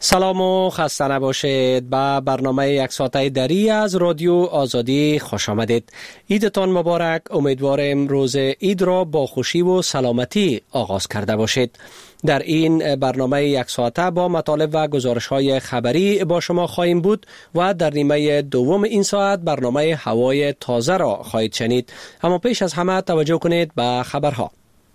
سلام و خسته نباشید. به برنامه یک ساعته دری از رادیو آزادی خوش آمدید. عیدتان مبارک. امیدوارم روز عید را با خوشی و سلامتی آغاز کرده باشید. در این برنامه یک ساعته با مطالب و گزارش‌های خبری با شما خواهیم بود و در نیمه دوم این ساعت برنامه هوای تازه را خواهید شنید. اما پیش از همه توجه کنید به خبرها.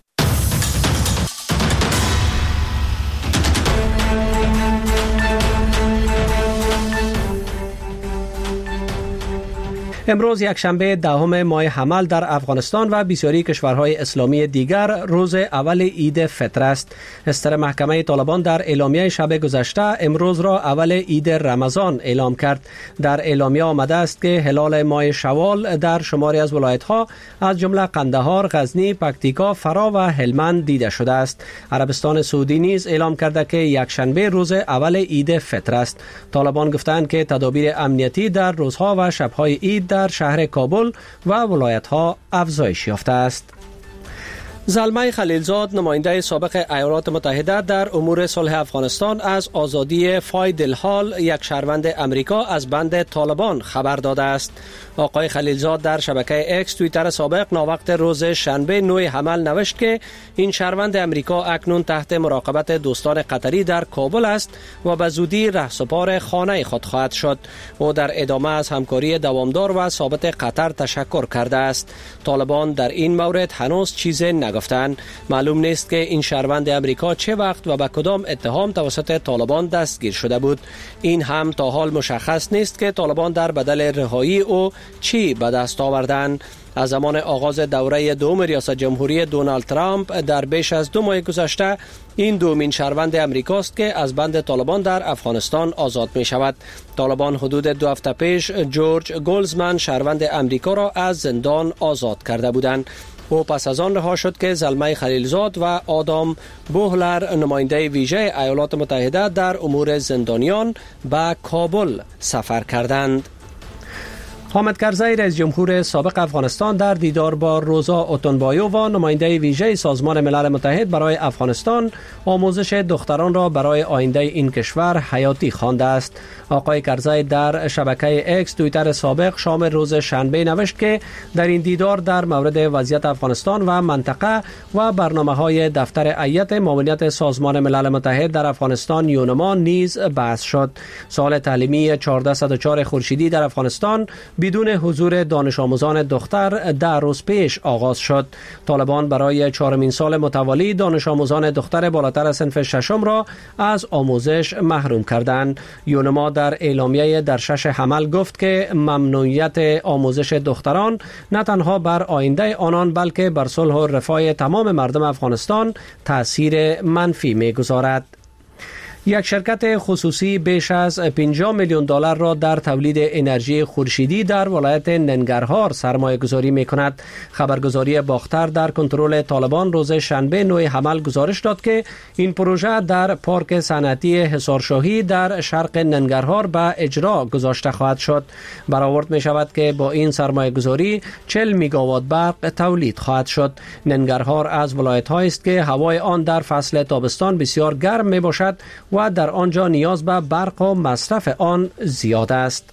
امروز یکشنبه دهم ماه حمل در افغانستان و بسیاری کشورهای اسلامی دیگر روز اول عید فطر است. استر محکمه طالبان در اعلامیه شب گذشته امروز را اول عید رمضان اعلام کرد. در اعلامیه آمده است که هلال ماه شوال در شماری از ولایت‌ها از جمله قندهار، غزنی، پکتیکا، فرا و هلمند دیده شده است. عربستان سعودی نیز اعلام کرده که یکشنبه روز اول عید فطر است. طالبان گفتند که تدابیر امنیتی در روزها و شب‌های عید در شهر کابل و ولایت‌ها افزایش یافته است. زلمه خلیلزاد نماینده سابق ایالات متحده در امور صلح افغانستان از آزادی فاید الحال یک شهروند امریکا از بند طالبان خبر داده است. آقای خلیلزاد در شبکه اکس توییتر سابق ناوقت روز شنبه 9 حمل نوشت که این شهروند امریکا اکنون تحت مراقبت دوستان قطری در کابل است و به زودی رهسپار خانه خود خواهد شد. او در ادامه از همکاری دوامدار و ثابت قطر تشکر کرده است. طالبان در این مورد هنوز چیزی نگفتند. معلوم نیست که این شهروند امریکا چه وقت و به کدام اتهام توسط طالبان دستگیر شده بود. این هم تا حال مشخص نیست که طالبان در بدل رهایی او چی به دست آوردند. از زمان آغاز دوره دوم ریاست جمهوری دونالد ترامپ در بیش از 2 ماه گذشته این دومین شهروند امریکاست که از بند طالبان در افغانستان آزاد می شود. طالبان حدود 2 هفته پیش جورج گولزمن شهروند امریکا را از زندان آزاد کرده بودند. او پس از آن رها شد که زلمه خلیلزاد و آدام بوهلر نماینده ویژه ایالات متحده در امور زندانیان به کابل سفر کردند. حامد کرزی رئیس جمهور سابق افغانستان در دیدار با روزا اوتونبایووا نماینده ویژه سازمان ملل متحد برای افغانستان آموزش دختران را برای آینده این کشور حیاتی خوانده است. آقای کرزی در شبکه اکس توییتر سابق شام روز شنبه نوشت که در این دیدار در مورد وضعیت افغانستان و منطقه و برنامه‌های دفتر هیئت معاونت سازمان ملل متحد در افغانستان یونما نیز بحث شد. سال تعلیمی 1404 خورشیدی در افغانستان بدون حضور دانش آموزان دختر 10 روز پیش آغاز شد. طالبان برای 4مین سال متوالی دانش آموزان دختر بالاتر از صنف ششم را از آموزش محروم کردند. یونما در اعلامیه در 6 حمل گفت که ممنوعیت آموزش دختران نه تنها بر آینده آنان بلکه بر صلح و رفاه تمام مردم افغانستان تأثیر منفی می‌گذارد. یک شرکت خصوصی بیش از 50 میلیون دلار را در تولید انرژی خورشیدی در ولایت ننگرهار سرمایه گذاری می کند. خبرگزاری باختر در کنترل طالبان روز شنبه 9 حمل گزارش داد که این پروژه در پارک صنعتی حصارشاهی در شرق ننگرهار به اجرا گذاشته خواهد شد. برآورد می شود که با این سرمایه گذاری 40 میگاوات برق تولید خواهد شد. ننگرهار از ولایت هایی است که هوای آن در فصل تابستان بسیار گرم می باشد و در آنجا نیاز به برق و مصرف آن زیاد است.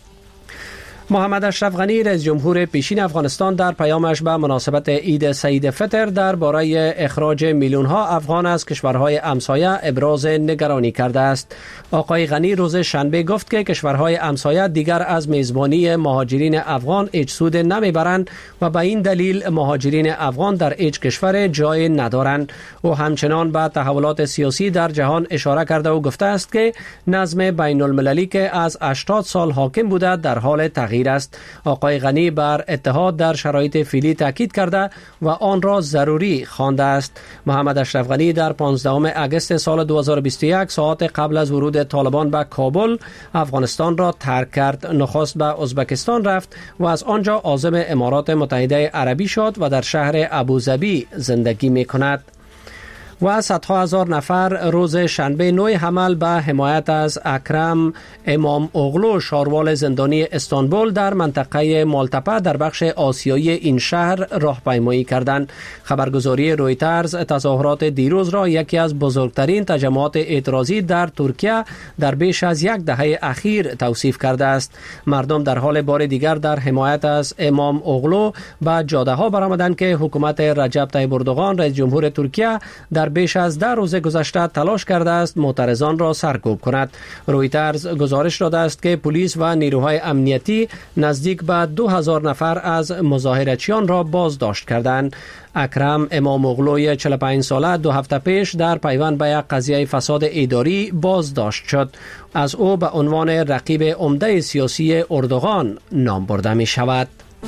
محمد اشرف غنی رئیس جمهور پیشین افغانستان در پیامش به مناسبت عید سعید فطر درباره اخراج میلیون ها افغان از کشورهای همسایه ابراز نگرانی کرده است. آقای غنی روز شنبه گفت که کشورهای همسایه دیگر از میزبانی مهاجرین افغان هیچ سود نمیبرند و به این دلیل مهاجرین افغان در هیچ کشور جای ندارند. او همچنان به تحولات سیاسی در جهان اشاره کرده و گفته است که نظم بین المللی که از 80 سال حاکم بوده در حال تغییر است. آقای غنی بر اتحاد در شرایط فعلی تاکید کرده و آن را ضروری خوانده است. محمد اشرف غنی در 15 اگست سال 2021 ساعات قبل از ورود طالبان به کابل افغانستان را ترک کرد. نخست به ازبکستان رفت و از آنجا عازم امارات متحده عربی شد و در شهر ابوظبی زندگی می کند. و صدها هزار نفر روز شنبه نوع حمل به حمایت از اکرم امام اغلو شاروال زندانی استانبول در منطقه مالتپه در بخش آسیایی این شهر راهپیمایی کردند. خبرگزاری رویترز تظاهرات دیروز را یکی از بزرگترین تجمعات اعتراضی در ترکیه در بیش از یک دهه اخیر توصیف کرده است. مردم در حال بار دیگر در حمایت از امام اغلو به جاده ها برآمدند که حکومت رجب طیب اردوغان رئیس جمهور ترکیه در بیش از 10 روز گذشته تلاش کرده است معترضان را سرکوب کند. رویترز گزارش داده است که پلیس و نیروهای امنیتی نزدیک به 2000 نفر از مظاهرچیان را بازداشت کردند. اکرم امام اغلوی 45 ساله 2 هفته پیش در پیوند به یک قضیه فساد اداری بازداشت شد. از او به عنوان رقیب عمده سیاسی اردوغان نام برده می شود.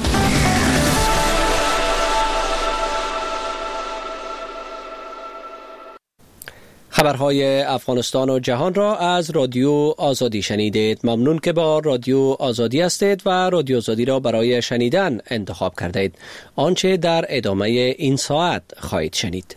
خبرهای افغانستان و جهان را از رادیو آزادی شنیدید. ممنون که با رادیو آزادی هستید و رادیو آزادی را برای شنیدن انتخاب کردید. آنچه در ادامه این ساعت خواهید شنید.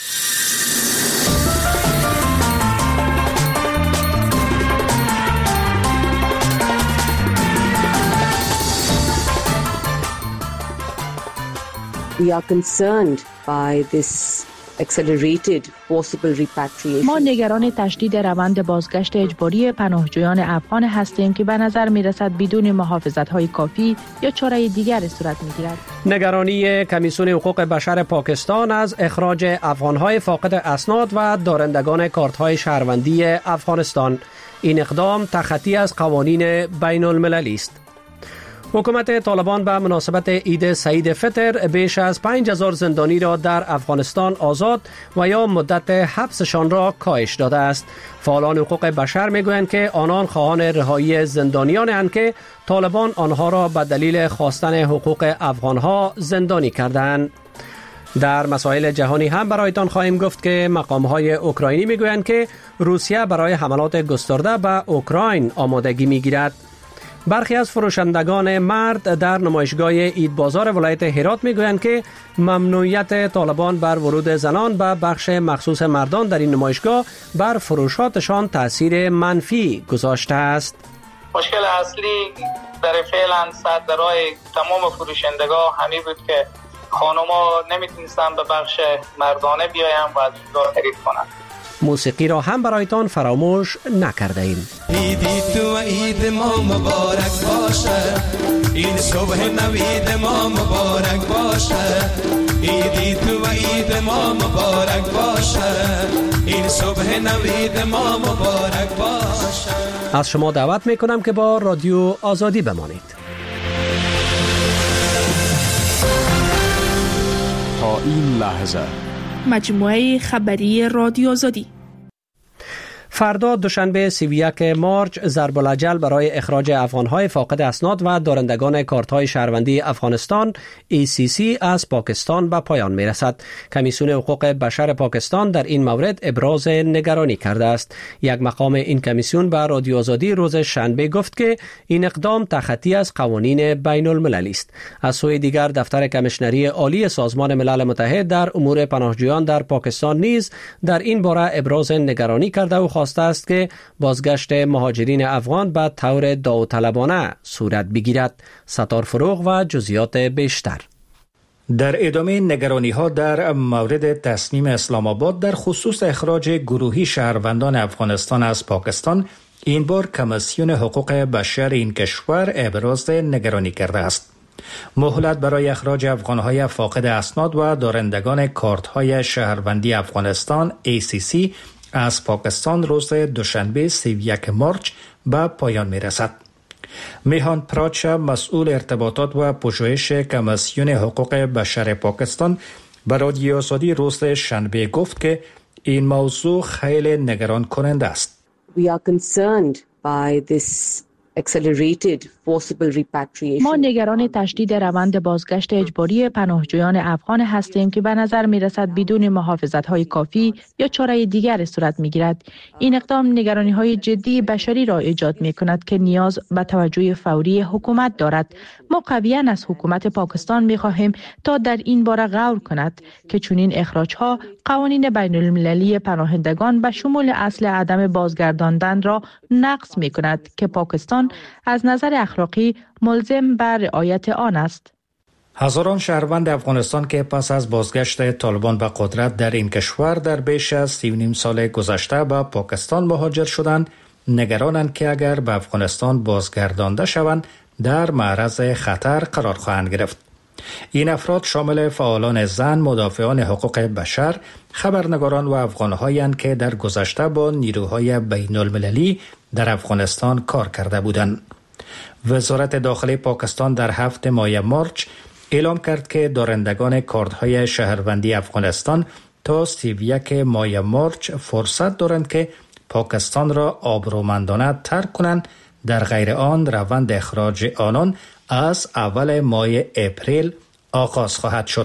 We are concerned by this accelerated forcible repatriation. ما نگران تشدید روند بازگشت اجباری پناهجویان افغان هستیم که به نظر می رسد بدون محافظت‌های کافی یا چاره دیگر صورت می گیرد. نگرانی کمیسیون حقوق بشر پاکستان از اخراج افغان‌های فاقد اسناد و دارندگان کارت‌های شهروندی افغانستان. این اقدام تخطی از قوانین بین المللی است. حکومت طالبان به مناسبت عید سعید فطر بیش از 5000 زندانی را در افغانستان آزاد و یا مدت حبسشان را کاهش داده است. فعالان حقوق بشر میگویند که آنان خواهان رهایی زندانیانند که طالبان آنها را به دلیل خواستن حقوق افغانها زندانی کردند. در مسائل جهانی هم برایتان خواهیم گفت که مقام‌های اوکراینی میگویند که روسیه برای حملات گسترده به اوکراین آمادگی میگیرد. برخی از فروشندگان مرد در نمایشگاه عید بازار ولایت هرات میگویند که ممنوعیت طالبان بر ورود زنان به بخش مخصوص مردان در این نمایشگاه بر فروشاتشان تاثیر منفی گذاشته است. مشکل اصلی در فعلا صد درای تمام فروشندگان همین بود که خانوما نمیتونستن به بخش مردانه بیاین و از اونجا خرید کنند. موسیقی را هم برایتان فراموش نکرده ایم. عیدی تو و عید ما مبارک باشه، این صبح نوید ما مبارک باشه. عیدی تو و عید ما مبارک باشه، این صبح نوید ما مبارک باشه. از شما دعوت میکنم که با رادیو آزادی بمانید. تا این لحظه مجموعه خبری رادیو آزادی. فردا دوشنبه 31 مارچ ضرب الاجل برای اخراج افغان‌های فاقد اسناد و دارندگان کارت‌های شهروندی افغانستان ACC از پاکستان به پایان می‌رسد. کمیسیون حقوق بشر پاکستان در این مورد ابراز نگرانی کرده است. یک مقام این کمیسیون به رادیو آزادی روز شنبه گفت که این اقدام تخطی از قوانین بین المللی است. از سوی دیگر دفتر کمیشنری عالی سازمان ملل متحد در امور پناهجویان در پاکستان نیز در این باره ابراز نگرانی کرده و خواسته است که بازگشت مهاجرین افغان به طور داوطلبانه صورت بگیرد. ستار فروغ و جزئیات بیشتر. در ادامه نگرانی‌ها در مورد تصمیم اسلام آباد در خصوص اخراج گروهی شهروندان افغانستان از پاکستان، این بار کمیسیون حقوق بشر این کشور ابراز نگرانی کرده است. مهلت برای اخراج افغان‌های فاقد اسناد و دارندگان کارت‌های شهروندی افغانستان ACC از پاکستان روز دوشنبه 31 مارچ به پایان می‌رسد. میهان پراچا، مسئول ارتباطات و پژوهش کمیسیون حقوق بشر پاکستان، به رادیو آزادی روز شنبه گفت که این موضوع خیلی نگران کننده است. We are concerned by this accelerated forcible repatriation. ما نگران تشدید روند بازگشت اجباری پناهجویان افغان هستیم که به نظر می رسد بدون محافظت‌های کافی یا چاره دیگر صورت می گیرد. این اقدام نگرانی‌های جدی بشری را ایجاد می کند که نیاز به توجه فوری حکومت دارد. ما قویاً از حکومت پاکستان می خواهیم تا در این باره غور کند که چنین اخراج‌ها قوانین بین المللی پناهندگان به شمول اصل عدم بازگرداندن را نقض می کند که پاکستان از نظر اخلاقی ملزم بر رعایت آن است. هزاران شهروند افغانستان که پس از بازگشت طالبان به قدرت در این کشور در بیش از 3.5 سال گذشته به پاکستان مهاجر شدند، نگرانند که اگر به افغانستان بازگردانده شوند در معرض خطر قرار خواهند گرفت. این افراد شامل فعالان زن، مدافعان حقوق بشر، خبرنگاران و افغان‌هایند که در گذشته با نیروهای بین المللی در افغانستان کار کرده بودند. وزارت داخلی پاکستان در 7 ماه مارچ اعلام کرد که دارندگان کارت‌های شهروندی افغانستان تا 31 ماه مارچ فرصت دارند که پاکستان را آبرومندانه ترک کنند، در غیر آن روند اخراج آنان از اول ماه اپریل آغاز خواهد شد.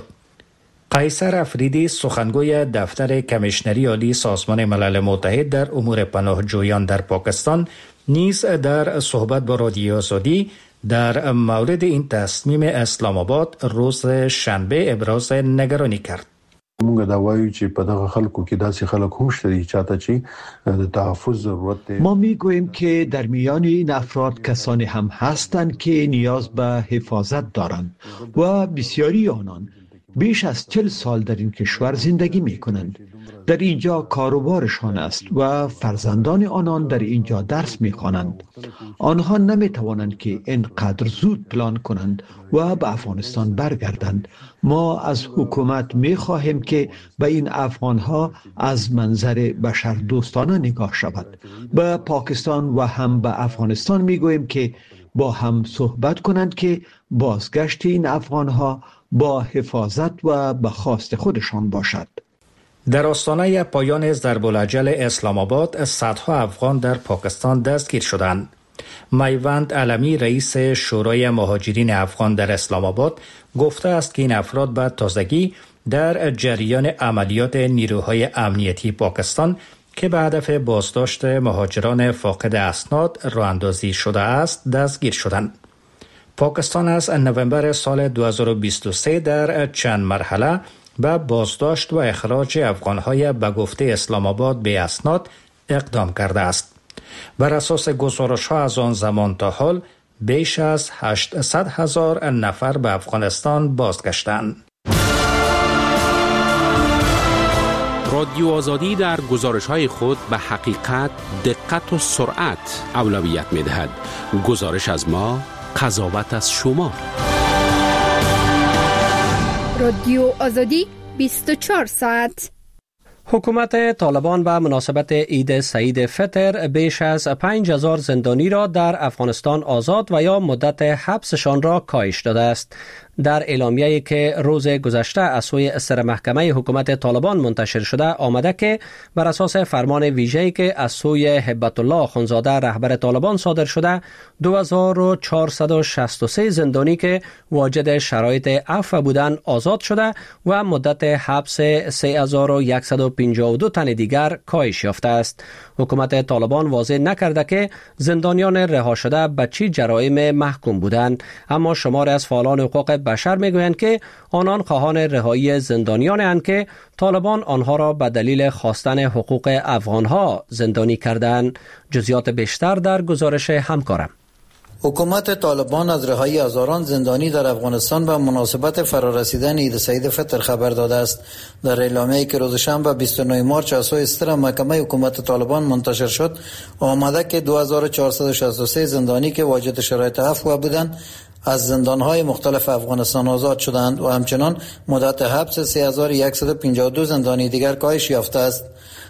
قیصر افریدی، سخنگوی دفتر کمیشنری عالی سازمان ملل متحد در امور پناهجویان در پاکستان، نیز در صحبت با رادیو آزادی در مورد این تصمیم اسلام آباد روز شنبه ابراز نگرانی کرد. موږ دا وایو چې په دغه خلکو کې داسې خلک هم شته چاته چې د تحفظ ضرورت دی. ما میگوییم که در میان این افراد کسانی هم هستند که نیاز به حفاظت دارند و بسیاری آنان بیش از 40 سال در این کشور زندگی می کنند. در اینجا کاروبارشان است و فرزندان آنان در اینجا درس می خوانند. آنها نمی توانند که اینقدر زود پلان کنند و به افغانستان برگردند. ما از حکومت می خواهیم که به این افغانها از منظر بشر دوستانه نگاه شود. به پاکستان و هم به افغانستان می گوییم که با هم صحبت کنند که بازگشت این افغانها با حفاظت و به خواست خودشان باشد. در آستانه پایان ضرب‌الاجل اسلام آباد، صدها افغان در پاکستان دستگیر شدند. میوند علمی، رئیس شورای مهاجرین افغان در اسلام آباد، گفته است که این افراد به تازگی در جریان عملیات نیروهای امنیتی پاکستان که به هدف بازداشت مهاجران فاقد اسناد راه اندازی شده است دستگیر شدند. پاکستان از نوامبر سال 2023 در چند مرحله به بازداشت و اخراج افغان‌های به گفته اسلام آباد به اسناد اقدام کرده است. بر اساس گزارش‌ها از آن زمان تا حال بیش از 800,000 نفر به افغانستان بازگشتند. رادیو آزادی در گزارش‌های خود به حقیقت، دقت و سرعت اولویت می‌دهد. گزارش از ما، قضاوت از شما. رادیو آزادی 24 ساعت. حکومت طالبان به مناسبت عید سعید فطر بیش از 5,000 زندانی را در افغانستان آزاد و یا مدت حبسشان را کاهش داده است. در اعلامیه‌ای که روز گذشته از سوی سر محکمه حکومت طالبان منتشر شده آمده که بر اساس فرمان ویژه‌ای که از سوی هبت الله اخوندزاده رهبر طالبان صادر شده، 2463 زندانی که واجد شرایط عفو بودند آزاد شده و مدت حبس 3152 تن دیگر کاهش یافته است. حکومت طالبان واضح نکرده که زندانیان رها شده به چه جرایم محکوم بودند، اما شماری از فعالان حقوق بشر میگویند که آنان خواهان رهایی زندانیان اند که طالبان آنها را به دلیل خواستن حقوق افغانها زندانی کردند. جزئیات بیشتر در گزارش همکارم. حکومت طالبان از رهایی هزاران زندانی در افغانستان به مناسبت فرارسیدن عید سعید فطر خبر داده است. در اعلامیه‌ای که روز شنبه 29 مارچ از سوی صدر محکمه حکومت طالبان منتشر شد آمده که 2463 زندانی که واجد شرایط عفو بودند از زندان‌های مختلف افغانستان آزاد شدند و همچنان مدت حبس 3152 زندانی دیگر کاهش یافته است.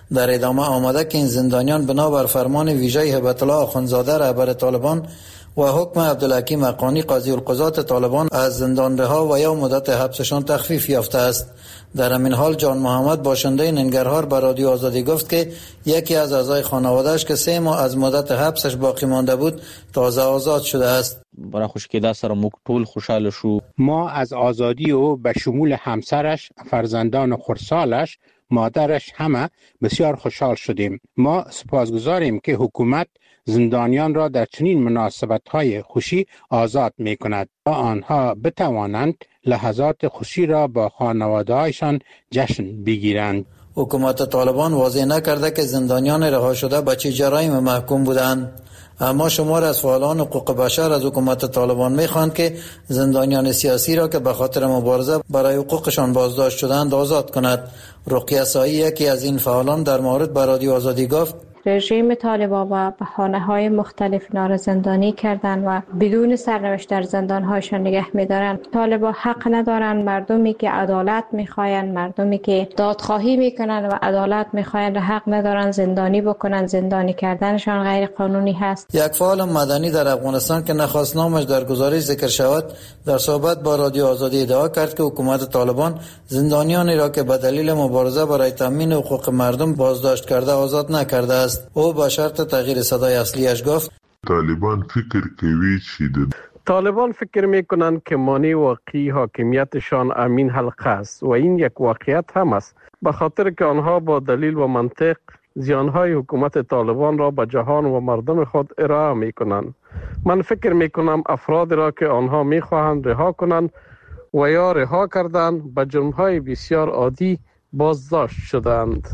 در ادامه آمده که این زندانیان بنابر فرمان ویژه هیبت الله آخوندزاده رهبر طالبان و حکم عبدالحکیم حقانی قاضی القضات طالبان از زندان رها و یا مدت حبسشان تخفیف یافته است. در همین حال جان محمد باشنده ننگرهار به رادیو آزادی گفت که یکی از اعضای خانواده‌اش که 3 ماه از مدت حبسش باقی مانده بود تازه آزاد شده است. برای خوشکیده سره موږ ټول خوشاله شو. ما از آزادی او به شمول همسرش، فرزندان خردسالش، مادرش همه بسیار خوشحال شدیم. ما سپاسگزاریم که حکومت زندانیان را در چنین مناسبت‌های خوشی آزاد می‌کند تا آنها بتوانند لحظات خوشی را با خانواده‌هایشان جشن بگیرند. حکومت طالبان واضح نکرده که زندانیان رها شده به چه جرایم محکوم بودند. اما شمار از فعالان حقوق بشر از حکومت طالبان می‌خواهند که زندانیان سیاسی را که به خاطر مبارزه برای حقوقشان بازداشت شدند آزاد کند. رقیه سایی یکی از این فعالان در مورد به رادیو آزادی گفت رژیم طالبان و بهانه‌های مختلف اینا را زندانی کردن و بدون سرنوشت در زندان‌هاشون نگه می‌دارن. طالبان حق ندارن مردمی که عدالت می‌خواین، مردمی که دادخواهی می‌کنن و عدالت می‌خواین حق ندارن زندانی بکنن. زندانی کردنشان غیر قانونی هست. یک فعال مدنی در افغانستان که نخواست نامش در گزارش ذکر شود در صحبت با رادیو آزادی ادعا کرد که حکومت طالبان زندانیانی را که به دلیل مبارزه برای تامین حقوق مردم بازداشت کرده آزاد نکرده است. او با شرط تغییر صدای اصلیش گفت طالبان فکر کوي چې طالبان فکر میکنند که مانع واقعی حاکمیتشان امین حلقه است و این یک واقعیت هم است، به خاطر که آنها با دلیل و منطق زیانهای حکومت طالبان را به جهان و مردم خود ارائه میکنند. من فکر میکنم افراد را که آنها میخواهند رها کنند و یا رها کردند به جرمهای بسیار عادی بازداشت شدند.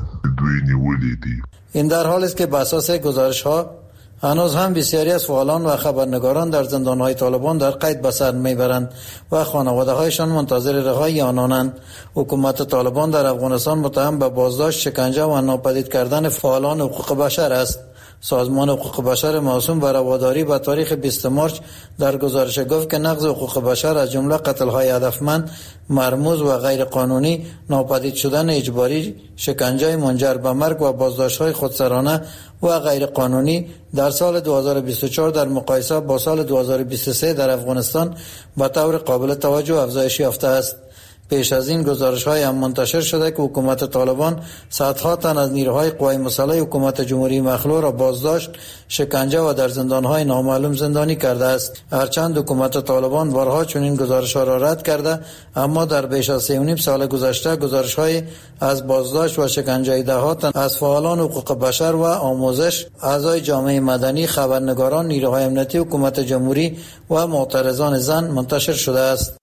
این در حالی است که به اساس گزارش‌ها هنوز هم بسیاری از فعالان و خبرنگاران در زندان‌های طالبان در قید به سر میبرند و خانواده‌هایشان منتظر رهایی آنانند. حکومت طالبان در افغانستان متهم به بازداشت، شکنجه و ناپدید کردن فعالان حقوق بشر است. سازمان حقوق بشر موسوم به رواداری به تاریخ 20 مارچ در گزارش گفت که نقض حقوق بشر از جمله قتل‌های هدفمند، مرموز و غیر قانونی، ناپدید شدن اجباری، شکنجه منجر به مرگ و بازداشت‌های خودسرانه و غیر قانونی در سال 2024 در مقایسه با سال 2023 در افغانستان به طور قابل توجه افزایش یافته است. پیش از این گزارش‌های هم منتشر شده که حکومت طالبان صدها تن از نیروهای قوای مسلح حکومت جمهوری مخلوع را بازداشت، شکنجه و در زندان‌های نامعلوم زندانی کرده است. هرچند حکومت طالبان بارها چنین گزارش‌ها را رد کرده، اما در بیش از 3.5 سال گذشته گزارش‌های از بازداشت و شکنجه ده‌ها تن از فعالان حقوق بشر و آموزش، اعضای جامعه مدنی، خبرنگاران، نیروهای امنیتی حکومت جمهوری و معترضان زن منتشر شده است.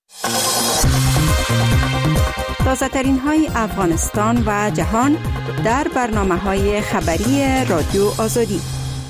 تازه‌ترین های افغانستان و جهان در برنامه‌های خبری رادیو آزادی.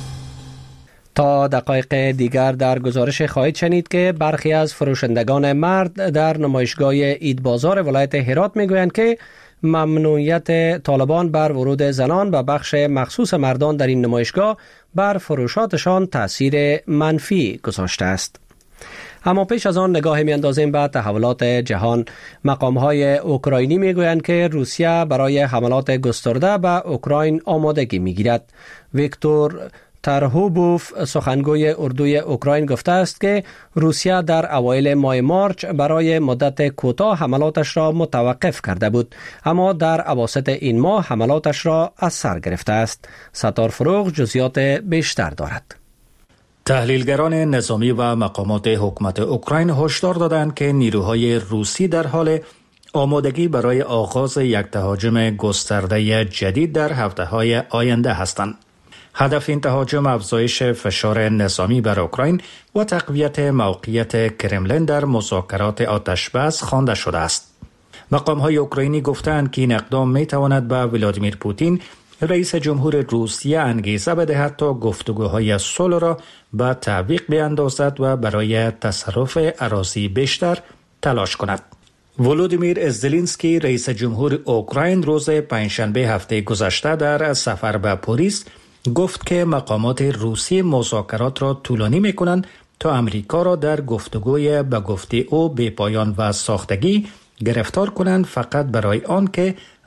تا دقایق دیگر در گزارش خواهید شنید که برخی از فروشندگان مرد در نمایشگاه عید بازار ولایت هرات میگویند که ممنوعیت طالبان بر ورود زنان به بخش مخصوص مردان در این نمایشگاه بر فروشاتشان تأثیر منفی گذاشته است. اما پیش از آن نگاه می‌اندازیم به تحولات جهان. مقام‌های اوکراینی می‌گویند که روسیه برای حملات گسترده به اوکراین آمادگی می‌گیرد. ویکتور ترهوبوف سخنگوی اردوی اوکراین گفته است که روسیه در اوایل ماه مارچ برای مدت کوتاه حملاتش را متوقف کرده بود، اما در اواسط این ماه حملاتش را از سر گرفته است. ستار فروغ جزئیات بیشتر دارد. تحلیلگران نظامی و مقامات حکومت اوکراین هشدار دادند که نیروهای روسی در حال آمادگی برای آغاز یک تهاجم گسترده جدید در هفته‌های آینده هستند. هدف این تهاجم افزایش فشار نظامی بر اوکراین و تقویت موقعیت کرملین در مذاکرات آتشبس خوانده شده است. مقام‌های اوکراینی گفتند که این اقدام می‌تواند به ولادیمیر پوتین رئیس جمهور روسیه انگیزه بدهد تا گفتگوهای صلح را به تعویق بیاندازد و برای تصرف اراضی بیشتر تلاش کند. ولودیمیر زلنسکی رئیس جمهور اوکراین روز پنجشنبه هفته گذشته در سفر به پاریس گفت که مقامات روسی مذاکرات را طولانی می‌کنند تا امریکا را در گفتگوی به گفته او بی پایان و ساختگی گرفتار کنند، فقط برای آن که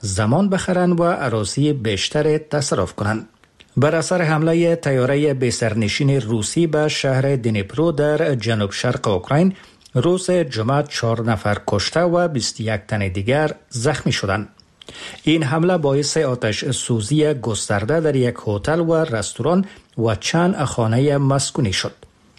زمان بخرند و اراضی بیشتر تصرف کنند. بر اثر حمله طیاره بی‌سرنشین روسی به شهر دنیپرو در جنوب شرق اوکراین روز جمعه 4 نفر کشته و 21 تن دیگر زخمی شدند. این حمله باعث آتش سوزی گسترده در یک هتل و رستوران و چند خانه مسکونی شد.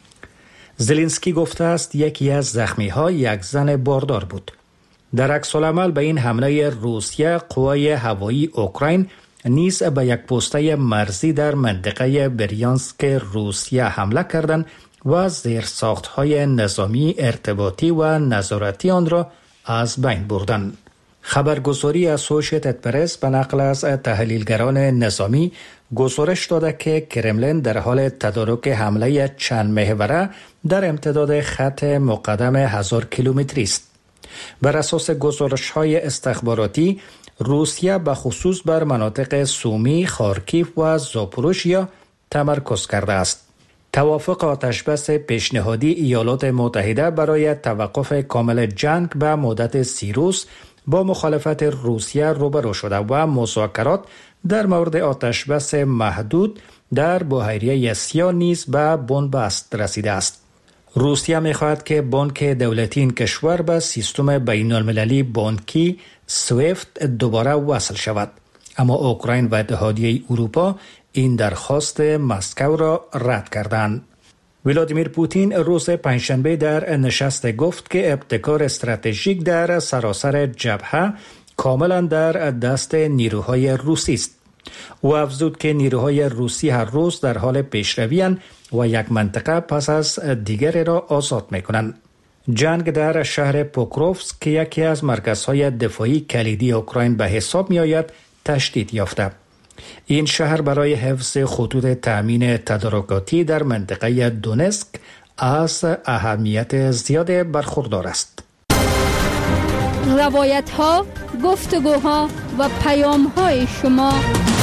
زلنسکی گفته است یکی از زخمی ها یک زن باردار بود. در عکس العمل به این حمله روسیه، قوای هوایی اوکراین نیز به یک پسته مرزی در منطقه بریانسک روسیه حمله کردند و زیرساخت‌های نظامی ارتباطی و نظارتی آن را از بین بردند. خبرگزاری اسوشییتد پرس به نقل از تحلیلگران نظامی گزارش داده که کرملین در حال تدارک حمله چند محوره در امتداد خط مقدم 1000 کیلومتری است. بر اساس گزارش‌های استخباراتی، روسیه به خصوص بر مناطق سومی، خارکیف و زاپوروژیا تمرکز کرده است. توافق آتشبس پیشنهادی ایالات متحده برای توقف کامل جنگ به مدت 30 روز با مخالفت روسیه روبرو شده و مذاکرات در مورد آتشبس محدود در بحیره سیا نیز به بنبست رسیده است. روسیه می‌خواهد که بانک دولتی این کشور به سیستم بین‌المللی بانکی سویفت دوباره وصل شود، اما اوکراین و اتحادیه اروپا این درخواست مسکو را رد کردند. ولادیمیر پوتین روز پنجشنبه در نشست گفت که ابتکار استراتژیک در سراسر جبهه کاملا در دست نیروهای روسی است. او افزود که نیروهای روسی هر روز در حال پیشروی‌اند و یک منطقه پس از دیگری را آزاد می‌کنند. جنگ در شهر پوکروفسک که یکی از مرکزهای دفاعی کلیدی اوکراین به حساب می‌آید تشدید یافته. این شهر برای حفظ خطوط تأمین تدارکاتی در منطقه دونسک از اهمیت زیاد برخوردار است. روایت‌ها، گفتگوها و پیام‌های شما.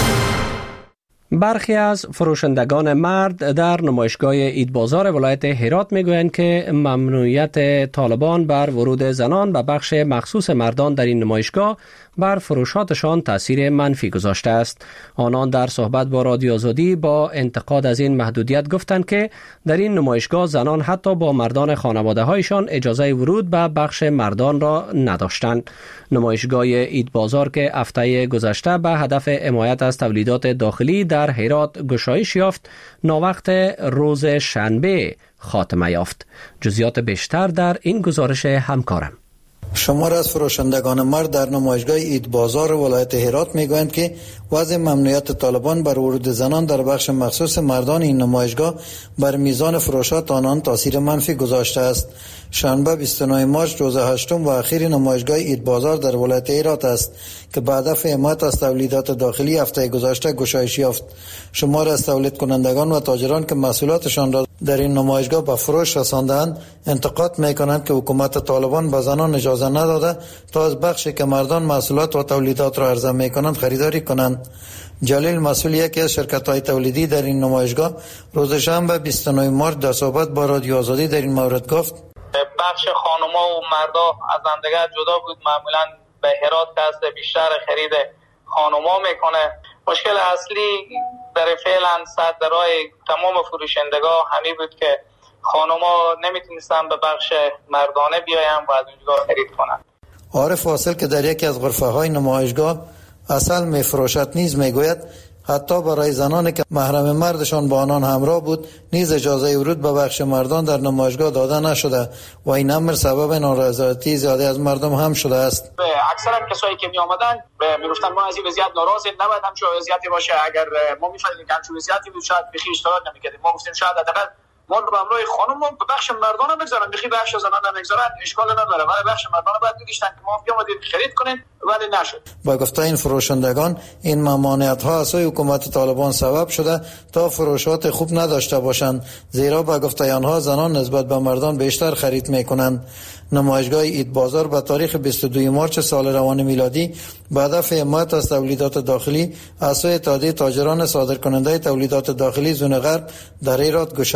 برخی از فروشندگان مرد در نمایشگاه عید بازار ولایت هرات میگویند که ممنوعیت طالبان بر ورود زنان به بخش مخصوص مردان در این نمایشگاه بر فروشاتشان تاثیر منفی گذاشته است. آنان در صحبت با رادیو آزادی با انتقاد از این محدودیت گفتند که در این نمایشگاه زنان حتی با مردان خانواده هایشان اجازه ورود به بخش مردان را نداشتند. نمایشگاه عید بازار که هفته گذشته به هدف حمایت از تولیدات داخلی در هرات گشایش یافت، ناوقت روز شنبه خاتمه یافت. جزئیات بیشتر در این گزارش همکارم. شمار از فروشندگان مرد در نمایشگاه عید بازار ولایت هرات میگویند که وضع ممنوعیت طالبان بر ورود زنان در بخش مخصوص مردان این نمایشگاه بر میزان فروشات آنان تاثیر منفی گذاشته است. شنبه 29 مارس روز هشتم و اخیر نمایشگاه عید بازار در ولایت هرات است که به هدف حمایت از تولیدات داخلی هفته گذشته گشایش یافت. شمار از تولید کنندگان و تاجران که محصولاتشان را در این نمایشگاه به فروش رساندند انتقاد میکنند که حکومت طالبان به زنان اجازه نداده تا از بخشی که مردان محصولات و تولیدات را عرضه میکنند خریداری کنند. جلیل مسئول یکی از شرکت‌های تولیدی در این نمایشگاه روز شنبه 29 مارس در صحبت با رادیو آزادی در این مورد گفت: بخش خانوما و مردا از همدیگر جدا بود. معمولا به هرات دست بیشتر خرید خانوما میکنه. مشکل اصلی در فعلا صد راه تمام فروشندگاه همین بود که خانوما نمیتونستن به بخش مردانه بیاین و از اونجا خرید کنن. عارف واصل که در یکی از غرفه های نمایشگاه اصل میفروشد نیز میگوید حتی برای زنانی که محرم مردشان با آنان همراه بود نیز اجازه ورود به بخش مردان در نمایشگاه داده نشده و این امر سبب نارضایتی زیاده از مردم هم شده است. اکثرا کسایی که می آمدن میگفتن ما از این وضعیت ناراضیم، نباید همچون وضعیتی باشه. اگر ما میفهمیدیم که همچون وضعیتی بود شاید بخی اشتراک نمیکردیم. ما گفتیم شاید حداقل ما رو به همراه خانم به بخش مردان بگذارن، بخی بخش زنان نمیگذارن اشکال نداره، ولی بخش مردان باید می‌گشتن که ما بیامدیم خرید کنیم، ولی نشد. با گفته این فروشندگان این ممانعت ها از سوی حکومت طالبان سبب شده تا فروشات خوب نداشته باشند، زیرا با گفته آنها زنان نسبت به مردان بیشتر خرید میکنند. نمایشگاه عید بازار به تاریخ 22 مارس سال روان میلادی به هدف حمایت از تولیدات داخلی از سوی اتحادیه تاجران صادرکننده تولیدات داخلی زون غرب در هرات گشایش یافت.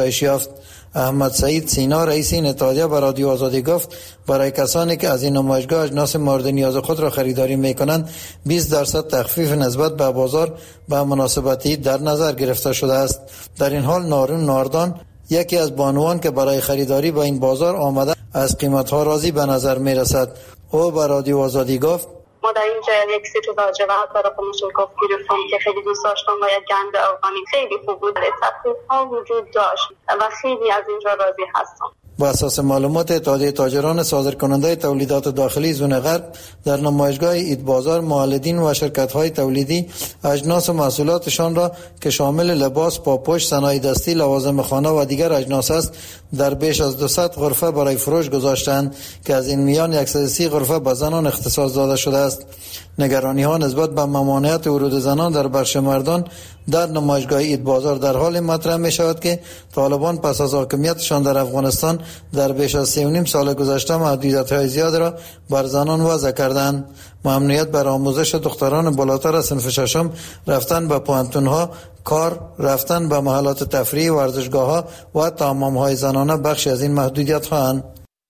گرفت. احمد سعید سینا رئیس این اتحادیه به رادیو آزادی گفت برای کسانی که از این نمایشگاه اجناس مورد نیاز خود را خریداری میکنند 20% تخفیف نسبت به بازار به مناسبتی در نظر گرفته شده است. در این حال نارون ناردان یکی از بانوان که برای خریداری به این بازار آمده از قیمت‌ها راضی به نظر میرسد. او به رادیو آزادی گفت ما در اینجا یک سیت لاجورد برای کلاشینکوف گرفتم که خیلی دوست داشتم و یک گند افغانی خیلی خوب بود. تخفیف‌ها وجود داشت و خیلی از اینجا راضی هستم. بر اساس معلومات اتحادیه تاجران صادرکننده تولیدات داخلی زون غرب در نمایشگاه عید بازار مولدین و شرکت‌های تولیدی اجناس و محصولاتشان را که شامل لباس، پاپوش، صنایع دستی، لوازم خانه و دیگر اجناس است در بیش از 200 غرفه برای فروش گذاشتند که از این میان 130 غرفه به زنان اختصاص داده شده است. نگرانی‌ها نسبت به ممانعت ورود زنان در بخش مردان در نمایشگاه عید بازار در حال مطرح می شود که طالبان پس از حاکمیتشان در افغانستان در بیش از 3.5 سال گذشته محدودیت‌های زیاد را بر زنان وضع کردند. ممنوعیت بر آموزش دختران بالاتر از صنف ششم، رفتن به پوهنتون‌ها، کار، رفتن به محلات تفریحی، ورزشگاه‌ها و تمام‌های زنانه بخشی از این محدودیت‌ها اند.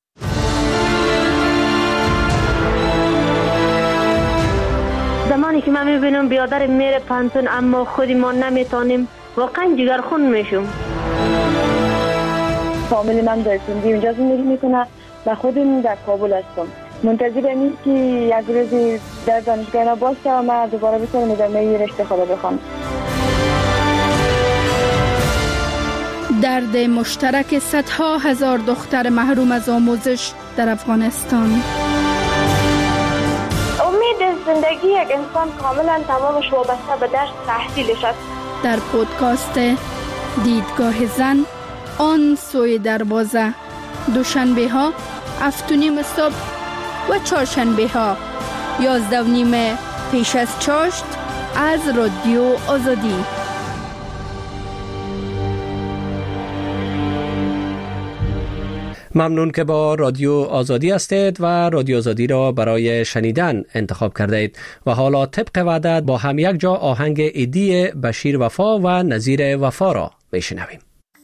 زمانی که من میبینم بیادر میره پانتون اما خودی ما نمیتونیم واقعا جگرخون میشم. فامیل من در سندی اونجا زندگی میکنه و خودم در کابل هستم. منتظر امید که یک روزی در دانشگاه باشه و من دوباره بتونم ادامه رشته خود بخوام. درد مشترک صدها هزار دختر محروم از آموزش در افغانستان. زندگی یک انسان کاملا تمامش وابسته به درس تحصیلش است. در پودکاست دیدگاه زن آن سوی دروازه، دوشنبه ها 7:30 صبح و چهارشنبه ها 11:30 پیش از چاشت از رادیو آزادی. ممنون که با رادیو آزادی هستید و رادیو آزادی را برای شنیدن انتخاب کردید و حالا طبق وعده با هم یک جا آهنگ ایدی بشیر وفا و نظیر وفا را بشنویم.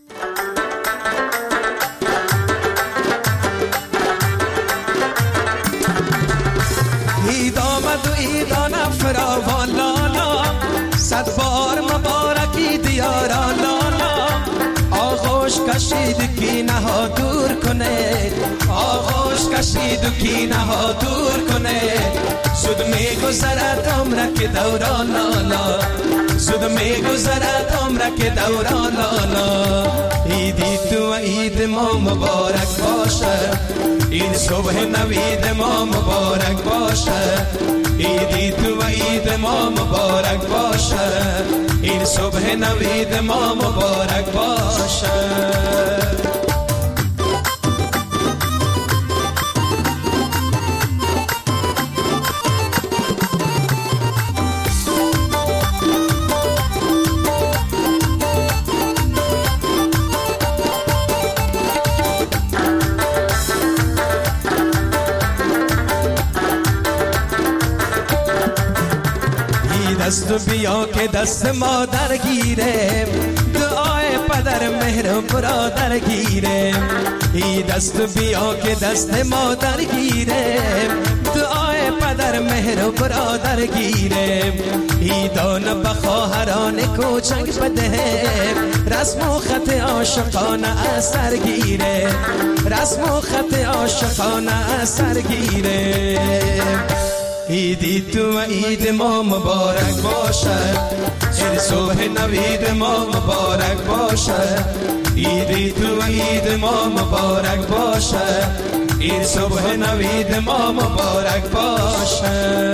اید آمد و ایدان فراوان لالا، صد بار مبارکی دیارا لالا. آغوش کشید کینه ها دور کنه، آغوش کشید و کینه ها دور کنه. زود می گذرد عمره که دوران لالا، زود می گذرد عمره که دوران لالا. ایدی تو و عید ما مبارک باشه، این صبح نوید ما مبارک باشه. ایدی تو و عید ما مبارک باشه، این صبح نوید ما مبارک باشه. دست بیا که دست مادر گیره، دعای پدر مهر برادر گیره. ای دست بیا که دست مادر گیره، دعای پدر مهر برادر گیره. ای دان بخواهران کوچک بده، رسم و خط عاشقانه اثر گیره، رسم و خط عاشقانه اثر گیره. ایدی تو و عید ما مبارک باشه، این صبح نوید ما مبارک باشه. ایدی تو و عید ما مبارک باشه، این صبح نوید ما مبارک باشه.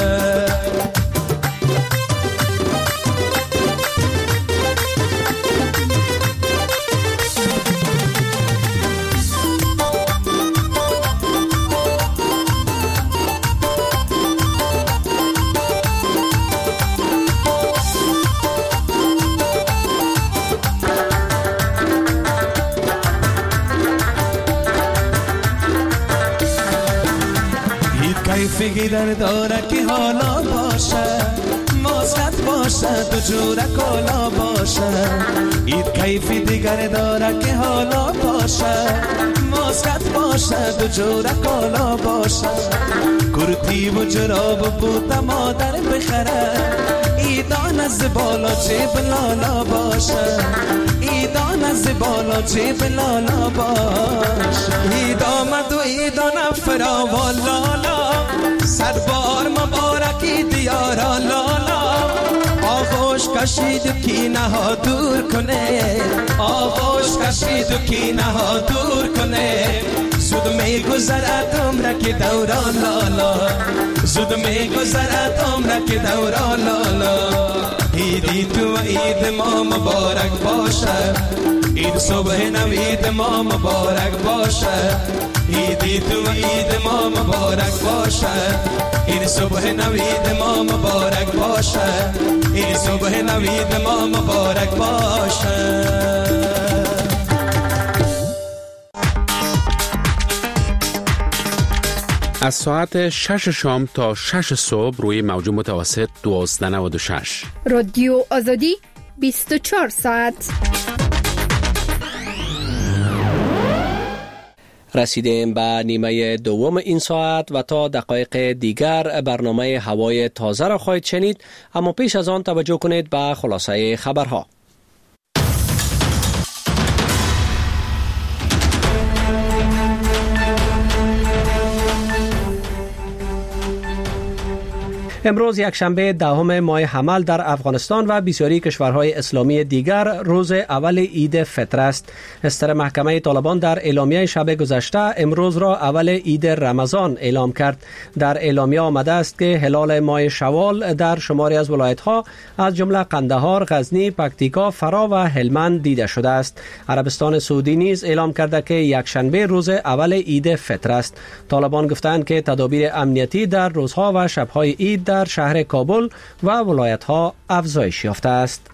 فکر داره که حالا باشه، ماسکت باشه، دو جور کالا باشه. اید کیفی دیگر داره که حالا باشه ماسکت باشه دو جوره کالا باشه کرتی و جراب بوتا مادر بخره ایدان از بالا جیب لالا باشه ایدان از بالا جیب لالا باشه اید آمد و ایدان فراوان لالا سربار مبارکی دیارا لالا آغوش کشید کینه ها دور کنه آغوش کشید و کینه ها دور کنه زود می گذرد عمره که دوران لالا زود می گذرد عمره که دوران لالا ایدی تو و اید ما مبارک باشه اید صبح نوید ما مبارک باشه ایدی تو و اید ما مبارک باشه این صبح نوید ما مبارک باشه این صبح نوید ما مبارک باشه. از ساعت 6 شام تا 6 صبح روی موج متوسط 1296 رادیو آزادی 24 ساعت. رسیدیم به نیمه دوم این ساعت و تا دقایق دیگر برنامه هوای تازه را خواهید شنید، اما پیش از آن توجه کنید به خلاصه خبرها. امروز یکشنبه دهم ماه حمل در افغانستان و بسیاری کشورهای اسلامی دیگر روز اول عید فطر است. استر محکمه طالبان در اعلامیه شب گذشته امروز را اول عید رمضان اعلام کرد. در اعلامیه آمده است که هلال ماه شوال در شماری از ولایت‌ها از جمله قندهار، غزنی، پکتیکا، فرا و هلمند دیده شده است. عربستان سعودی نیز اعلام کرده که یکشنبه روز اول عید فطر است. طالبان گفتند که تدابیر امنیتی در روزها و شب‌های عید در شهر کابل و ولایت‌ها افزایش یافته است.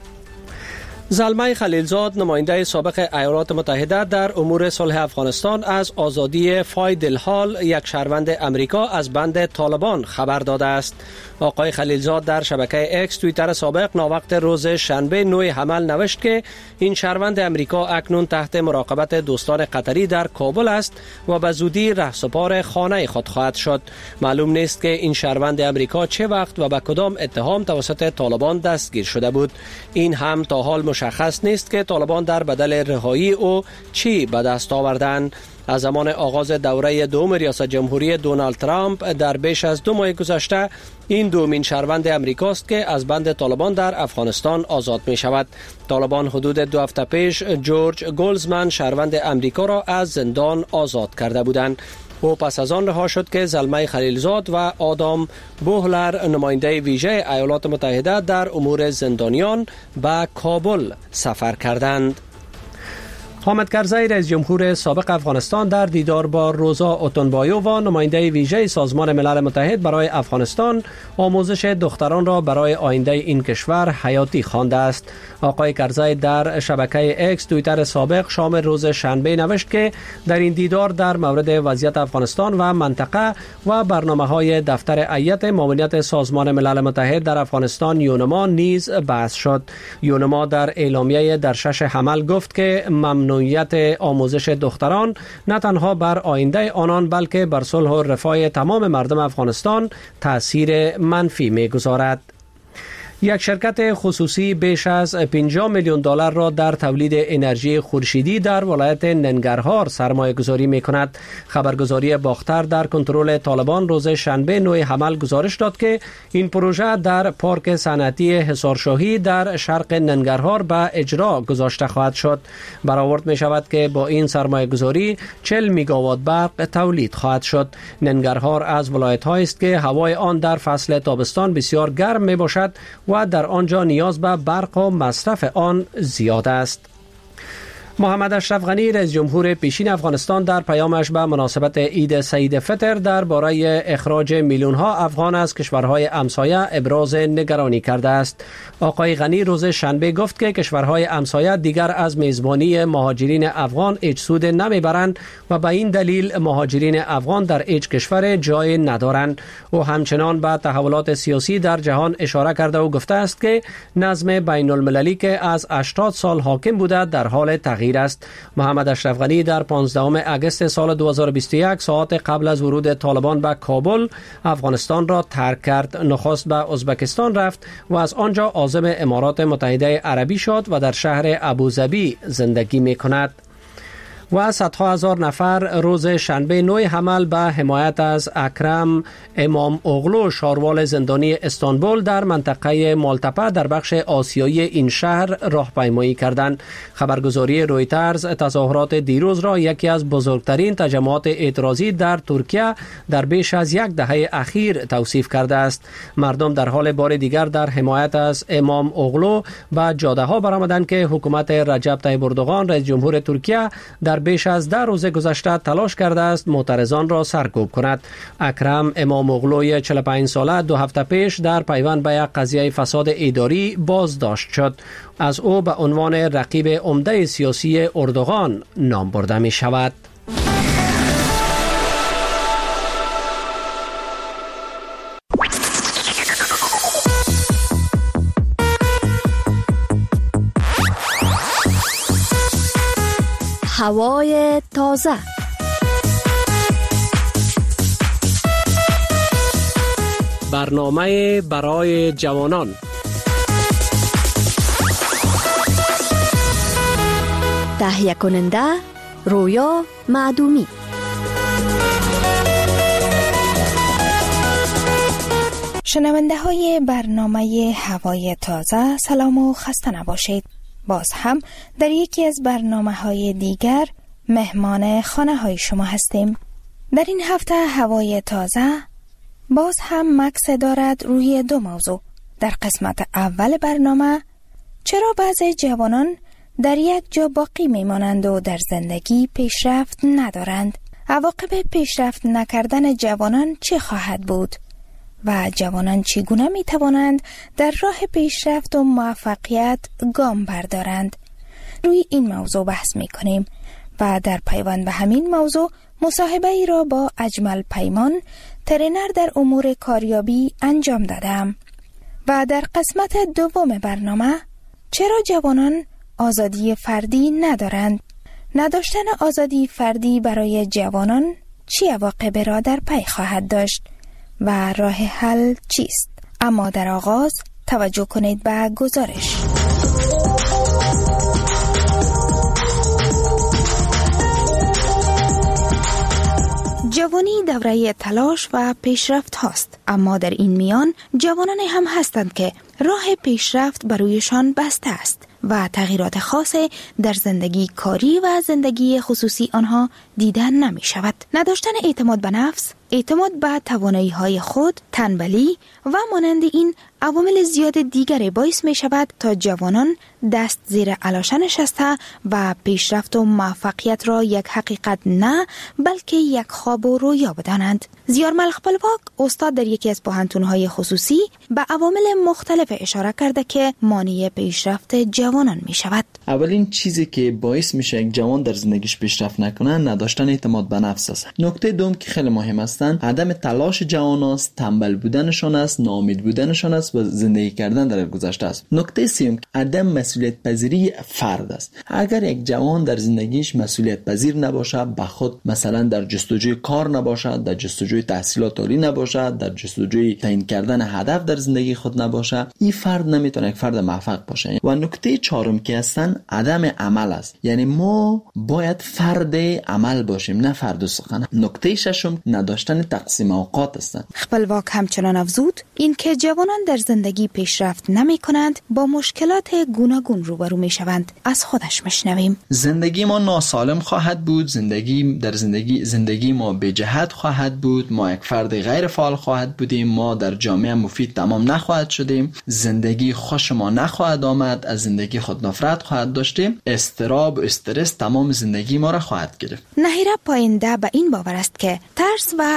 زلمه خلیلزاد نماینده سابق ایالات متحده در امور صلح افغانستان از آزادی فاید الحال یک شهروند امریکا از بند طالبان خبر داده است. آقای خلیلزاد در شبکه اکس توییتر سابق ناوقت روز شنبه 9 حمل نوشت که این شهروند امریکا اکنون تحت مراقبت دوستان قطری در کابل است و به زودی رهسپار خانه خود خواهد شد. معلوم نیست که این شهروند امریکا چه وقت و به کدام اتهام توسط طالبان دستگیر شده بود. این هم تا حال مشخص نیست که طالبان در بدل رهایی او چی به دست آوردند. از زمان آغاز دوره دوم ریاست جمهوری دونالد ترامپ در بیش از 2 ماه گذشته این دومین شهروند امریکاست که از بند طالبان در افغانستان آزاد می شود. طالبان حدود 2 هفته پیش جورج گولزمن شهروند امریکا را از زندان آزاد کرده بودند. او پس از آن رها شد که زلمه خلیلزاد و آدام بوهلر نماینده ویژه ایالات متحده در امور زندانیان به کابل سفر کردند. حامد کرزی رئیس جمهور سابق افغانستان در دیدار با روزا اوتونبایووا نماینده ویژه سازمان ملل متحد برای افغانستان آموزش دختران را برای آینده این کشور حیاتی خوانده است. آقای کرزی در شبکه اکس توییتر سابق شام روز شنبه نوشت که در این دیدار در مورد وضعیت افغانستان و منطقه و برنامه‌های دفتر هیئت معاونت سازمان ملل متحد در افغانستان یونما نیز بحث شد. یونما در اعلامیه در 6 حمل گفت که ممنوعیت آموزش دختران نه تنها بر آینده آنان بلکه بر صلح و رفاه تمام مردم افغانستان تأثیر منفی می‌گذارد. یک شرکت خصوصی بیش از 50 میلیون دلار را در تولید انرژی خورشیدی در ولایت ننگرهار سرمایه گذاری می کند. خبرگزاری باختر در کنترل طالبان روز شنبه 9 حمل گزارش داد که این پروژه در پارک صنعتی حصارشاهی در شرق ننگرهار به اجرا گذاشته خواهد شد. برآورد می شود که با این سرمایه گذاری 40 میگاوات برق تولید خواهد شد. ننگرهار از ولایت هایی است که هوای آن در فصل تابستان بسیار گرم می باشد و در آنجا نیاز به برق و مصرف آن زیاد است. محمد اشرف غنی رئیس جمهور پیشین افغانستان در پیامش به مناسبت عید سعید فطر درباره اخراج میلیون ها افغان از کشورهای همسایه ابراز نگرانی کرده است. آقای غنی روز شنبه گفت که کشورهای همسایه دیگر از میزبانی مهاجرین افغان هیچ سود نمیبرند و به این دلیل مهاجرین افغان در هیچ کشور جای ندارند. او همچنان به تحولات سیاسی در جهان اشاره کرده و گفته است که نظم بین المللی که از 80 سال حاکم بوده در حال تغییر تغییر است. محمد اشرف غنی در 15 اگست سال 2021 ساعات قبل از ورود طالبان به کابل افغانستان را ترک کرد. نخست به ازبکستان رفت و از آنجا عازم امارات متحده عربی شد و در شهر ابوظبی زندگی می کند. و صدها هزار نفر روز شنبه نوی حمل به حمایت از اکرم امام اغلو شاروال زندانی استانبول در منطقه مالتپه در بخش آسیایی این شهر راهپیمایی کردند. خبرگزاری رویترز تظاهرات دیروز را یکی از بزرگترین تجمعات اعتراضی در ترکیه در بیش از یک دهه اخیر توصیف کرده است. مردم در حال بار دیگر در حمایت از امام اغلو به جاده ها برآمدند که حکومت رجب طیب اردوغان رئیس جمهور ترکیه در بیش از 10 روز گذشته تلاش کرده است معترضان را سرکوب کند. اکرم امام اغلوی 45 ساله 2 هفته پیش در پیوند به یک قضیه فساد اداری بازداشت شد. از او به عنوان رقیب عمده سیاسی اردوغان نام برده می شود. هوای تازه. برنامه برای جوانان. تهیه کننده رویا معدومی. شنونده های برنامه هوای تازه، سلام و خسته نباشید. باز هم در یکی از برنامه‌های دیگر مهمان خانه های شما هستیم. در این هفته هوای تازه باز هم مکس دارد روی 2 موضوع. در قسمت اول برنامه چرا بعضی جوانان در یک جا باقی میمانند و در زندگی پیشرفت ندارند؟ عواقب پیشرفت نکردن جوانان چه خواهد بود؟ و جوانان چگونه می توانند در راه پیشرفت و موفقیت گام بردارند؟ روی این موضوع بحث می کنیم و در پیوند به همین موضوع مصاحبه ای را با اجمل پیمان، ترینر در امور کاریابی انجام دادم. و در قسمت دوم برنامه چرا جوانان آزادی فردی ندارند؟ نداشتن آزادی فردی برای جوانان چه عواقب را در پی خواهد داشت و راه حل چیست؟ اما در آغاز توجه کنید به گزارش. جوانی دوره تلاش و پیشرفت هاست، اما در این میان جوانانی هم هستند که راه پیشرفت برویشان بسته است و تغییرات خاص در زندگی کاری و زندگی خصوصی آنها دیدن نمی شود. نداشتن اعتماد به نفس، اعتماد به توانایی های خود، تنبلی و مانند این عوامل زیاد دیگری باعث می شود تا جوانان دست زیر علاشه نشسته و پیشرفت و موفقیت را یک حقیقت نه بلکه یک خواب و رویا بدانند. زیارمل خپلواک استاد در یکی از پوهنتون‌های خصوصی به عوامل مختلف اشاره کرده که مانع پیشرفت جوانان می شود. اولین چیزی که باعث میشه یک جوان در زندگیش پیشرفت نکنه نداشتن اعتماد به نفس است. نکته دوم که خیلی مهم است عدم تلاش جوان است، تنبل بودنشان است، ناامید بودنشان است و زندگی کردن در گذشته است. نکته سوم عدم مسئولیت پذیری فرد است. اگر یک جوان در زندگیش مسئولیت پذیر نباشه، به خود مثلا در جستجوی کار نباشد، در جستجوی تحصیلات عالی نباشد، در جستجوی تعیین کردن هدف در زندگی خود نباشه، این فرد نمیتونه یک فرد موفق باشه. و نکته چهارم که هستن عدم عمل است. یعنی ما باید فرد عمل باشیم، نه فرد سخن. نکته ششم نداشتن تقسیم اوقات است. خپلواک همچنان افزود این که جوانان در زندگی پیشرفت نمی کنند با مشکلات گوناگون روبرو می شوند. از خودش مشنویم. زندگی ما ناسالم خواهد بود، زندگی ما به جهت خواهد بود، ما یک فرد غیر فعال خواهد بودیم، ما در جامعه مفید تمام نخواهد شدیم، زندگی خوش ما نخواهد آمد، از زندگی خود نفرت خواهد داشتیم، اضطراب و استرس تمام زندگی ما را خواهد گرفت. نهیره پاینده به این باور است که ترس و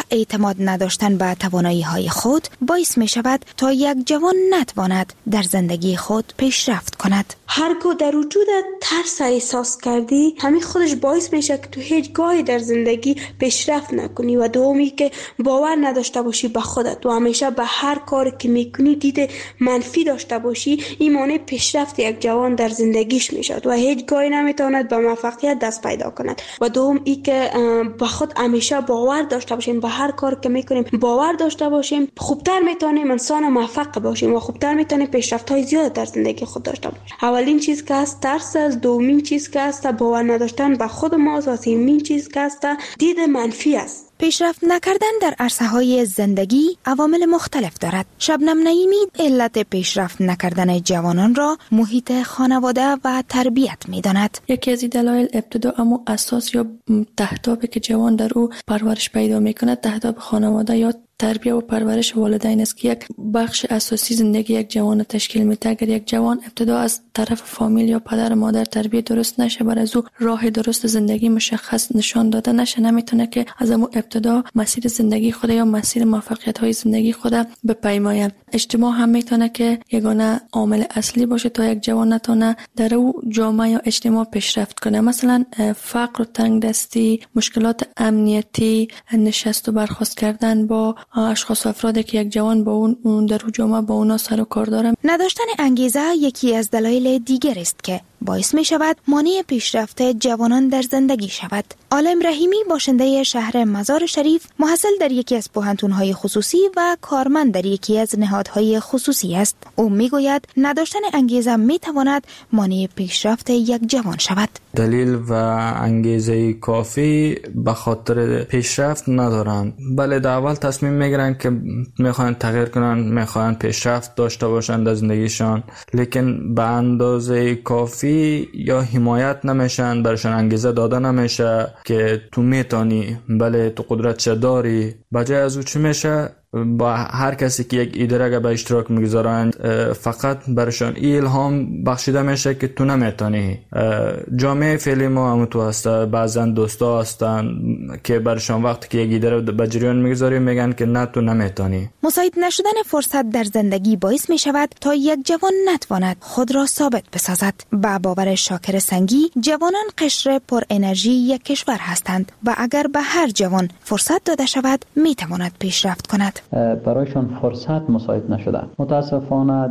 اعتماد نداشتن به توانایی‌های خود باعث می شود تا یک جوان نتواند در زندگی خود پیشرفت کند. هرگاه در وجودت ترس احساس کردی، همین خودش باعث میشه که تو هیچ گاهی در زندگی پیشرفت نکنی و دومی که باور نداشته باشی به خودت و همیشه به هر کاری که میکنی دید منفی داشته باشی، این مانع پیشرفت یک جوان در زندگیش میشد و هیچ گاهی نمیتواند به موفقیت دست پیدا کند. و دوم ای که به خود همیشه باور داشته باشیم، به هر کار که میکنیم باور داشته باشیم، خوبتر میتونیم انسان موفق باشیم و خوبتر میتونیم پیشرفت های زیاد در زندگی خود داشته باشیم. اولین چیز که هست ترس است، دومین چیز که هست باور نداشتن به خود ماست و سومین چیز که هست دید منفی است. پیشرفت نکردن در عرصه‌های زندگی عوامل مختلف دارد. شبنم نعیمی علت پیشرفت نکردن جوانان را محیط خانواده و تربیت می‌داند. یکی از دلایل ابتدا اما اساس یا تهدابی که جوان در او پرورش پیدا می‌کند تهداب خانواده یا تربیت و پرورش والدین است که یک بخش اساسی زندگی یک جوان تشکیل میده. اگر یک جوان ابتدا از طرف فامیل یا پدر و مادر تربیت درست نشه، بر از او راه درست زندگی مشخص نشان داده نشه، نمیتونه که از اون ابتدا مسیر زندگی خود یا مسیر موفقیت های زندگی خود بپیماید. اجتماع هم میتونه که یگانه عامل اصلی باشه تا یک جوان نتونه در او جامعه یا اجتماع پیشرفت کنه. مثلا فقر و تنگدستی، مشکلات امنیتی، نشست و برخاست کردن با اشخاص و افرادی که یک جوان با اون در جامعه با اونا سر و کار داره. نداشتن انگیزه یکی از دلایل دیگر است که باعث می شود مانع پیشرفت جوانان در زندگی شود. عالم رحیمی باشنده شهر مزار شریف، محصل در یکی از پوهنتون‌های خصوصی و کارمند در یکی از نهادهای خصوصی است. او می گوید نداشتن انگیزه می تواند مانع پیشرفت یک جوان شود. دلیل و انگیزه کافی به خاطر پیشرفت ندارند. بله، در اول تصمیم میگیرن که میخوان تغییر کنن، میخوان پیشرفت داشته باشند در زندگیشان، لیکن به اندازه کافی یا حمایت نمیشن، برشان انگیزه داده نمیشه که تو میتونی، بله تو قدرت داری. بجای از او چی میشه؟ با هر کسی که یک ایده را به اشتراک میگذارند فقط برشان الهام بخشیده میشه که تو نمیتونی. جامعه فعلی ما هم تو هسته، بعضا دوستا هستن که برشان وقتی که یک ایده را به جریان میگذاری میگن که نه تو نمیتونی. مساعد نشدن فرصت در زندگی باعث میشود تا یک جوان نتواند خود را ثابت بسازد. با باور شاکر سنگی، جوانان قشر پر انرژی یک کشور هستند و اگر به هر جوان فرصت داده شود میتواند پیشرفت کند. برایشان فرصت مساعد نشده. متاسفانه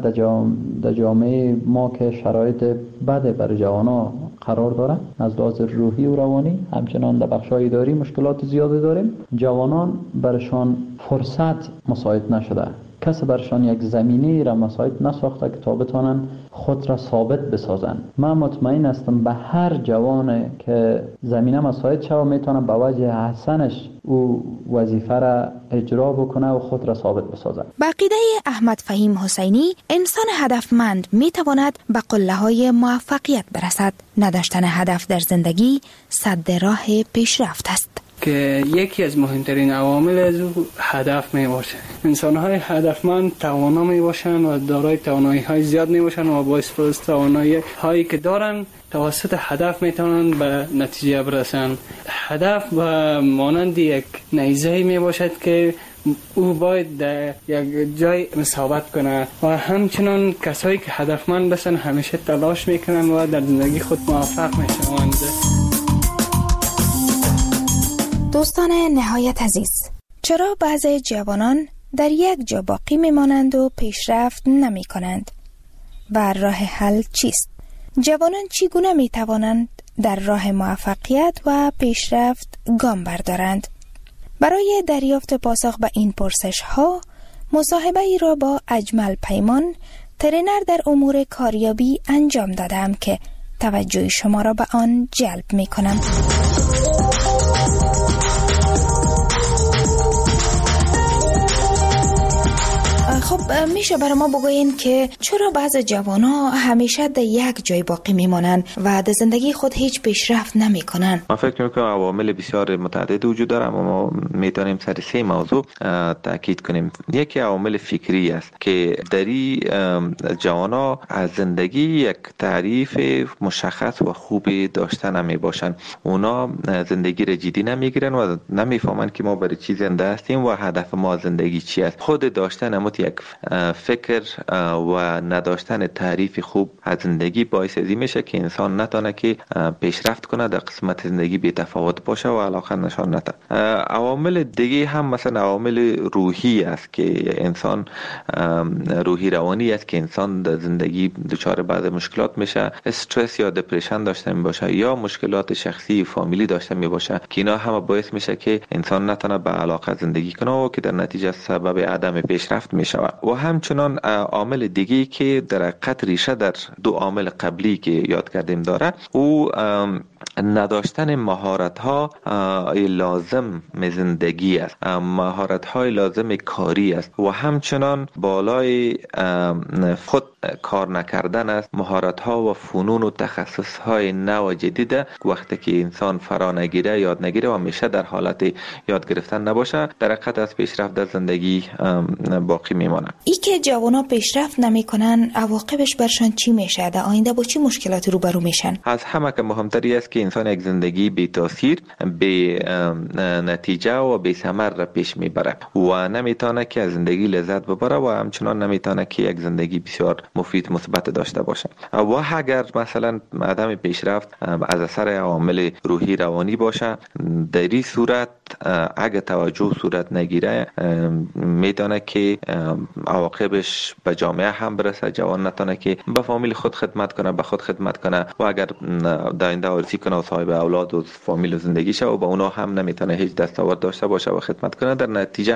در جامعه ما که شرایط بد برای جوانا قرار داره، از لحاظ روحی و روانی، همچنان در بخش‌های اداری مشکلات زیادی داریم. جوانان برایشان فرصت مساعد نشده. کسی برشان یک زمینه را مساعد نساخته که تا بتوانند خود را ثابت بسازند. من مطمئن هستم به هر جوان که زمینه مساعد شود میتونه به وجه حسنش او وظیفه را اجرا بکنه و خود را ثابت بسازد. با عقیده احمد فهیم حسینی، انسان هدفمند میتواند به قله‌های موفقیت برسد. نداشتن هدف در زندگی سد راه پیشرفت است. که یکی از مهمترین عوامل از او هدف می باشه. انسان‌های هدفمند توانا می باشند و دارای توانایی‌های زیاد می باشند و با استفاده از توانایی‌هایی که دارند توسط هدف می توانند به نتیجه برسند. هدف و مانند یک نیزه می باشد که او باید در یک جای ثابت کنه و همچنان کسایی که هدفمند باشند همیشه تلاش میکنند و در زندگی خود موفق میشوند. دوستان نهایت عزیز، چرا بعضی جوانان در یک جا باقی میمانند و پیشرفت نمی کنند؟ و راه حل چیست؟ جوانان چگونه می توانند در راه موفقیت و پیشرفت گام بردارند؟ برای دریافت پاسخ به این پرسش ها، مصاحبه ای را با اجمل پیمان، ترینر در امور کاریابی انجام دادم که توجه شما را به آن جلب می کنم. خب میشه برای ما بگوین که چرا بعض جوان‌ها همیشه در یک جای باقی میمانند و در زندگی خود هیچ پیشرفت نمیکنن؟ من فکر میکنم عوامل بسیار متعدد وجود داره، اما ما میتونیم سر 3 موضوع تاکید کنیم. یکی عوامل فکری است که دری جوان‌ها از زندگی یک تعریف مشخص و خوبی داشتن نمی باشن. اونا زندگی را جدی نمیگیرن و نمیفهمن که ما برای چی زنده هستیم و هدف ما زندگی چی است. خود داشتن یک فکر و نداشتن تعریف خوب از زندگی باعث ازی میشه که انسان نتونه که پیشرفت کنه، در قسمت زندگی بی تفاوت باشه و علاقه نشان نده. عوامل دیگه هم مثلا عوامل روحی است که انسان روحی روانی است که انسان در زندگی دچار بعض مشکلات میشه، استرس یا دپرشن داشته میباشه یا مشکلات شخصی و فامیلی داشته میباشه که اینا همه باعث میشه که انسان نتونه به علاقه زندگی کنه و که در نتیجه سبب عدم پیشرفت میشه. و همچنان عامل دیگه که در حقیقت ریشه در 2 عامل قبلی که یاد کردیم داره، او نداشتن مهارت‌ها لازم زندگی است، مهارت‌های لازم کاری است و همچنان بالای خود کار نکردن است. مهارت‌ها و فنون و تخصص‌های نو و جدید وقتی که انسان فرا نگیره، یاد نگیره و همیشه در حالت یاد گرفتن نباشه، در حقیقت از پیشرفت در زندگی باقی میمانه. ای که جوانا پیشرفت نمیکنن عواقبش برشان چی میشه؟ در آینده با چی مشکلاتی روبرو میشن؟ از همه که مهمتری است که انسان یک زندگی بی تاثیر، بی نتیجه و بی ثمر را پیش میبره و نمیتونه که از زندگی لذت ببره و همچنان نمیتونه که یک زندگی بسیار مفید مثبت داشته باشه. و اگر مثلا عدم پیشرفت از اثر عوامل روحی روانی باشه، در این صورت اگه توجه صورت نگیره میتونه که عواقبش به جامعه هم برسه. جوان نتونه که به فامیل خود خدمت کنه، به خود خدمت کنه و اگر در آینده آرزو کنه و صاحب اولاد و فامیل و زندگی شه و با اونا هم نمیتونه هیچ دستاورد داشته باشه و خدمت کنه، در نتیجه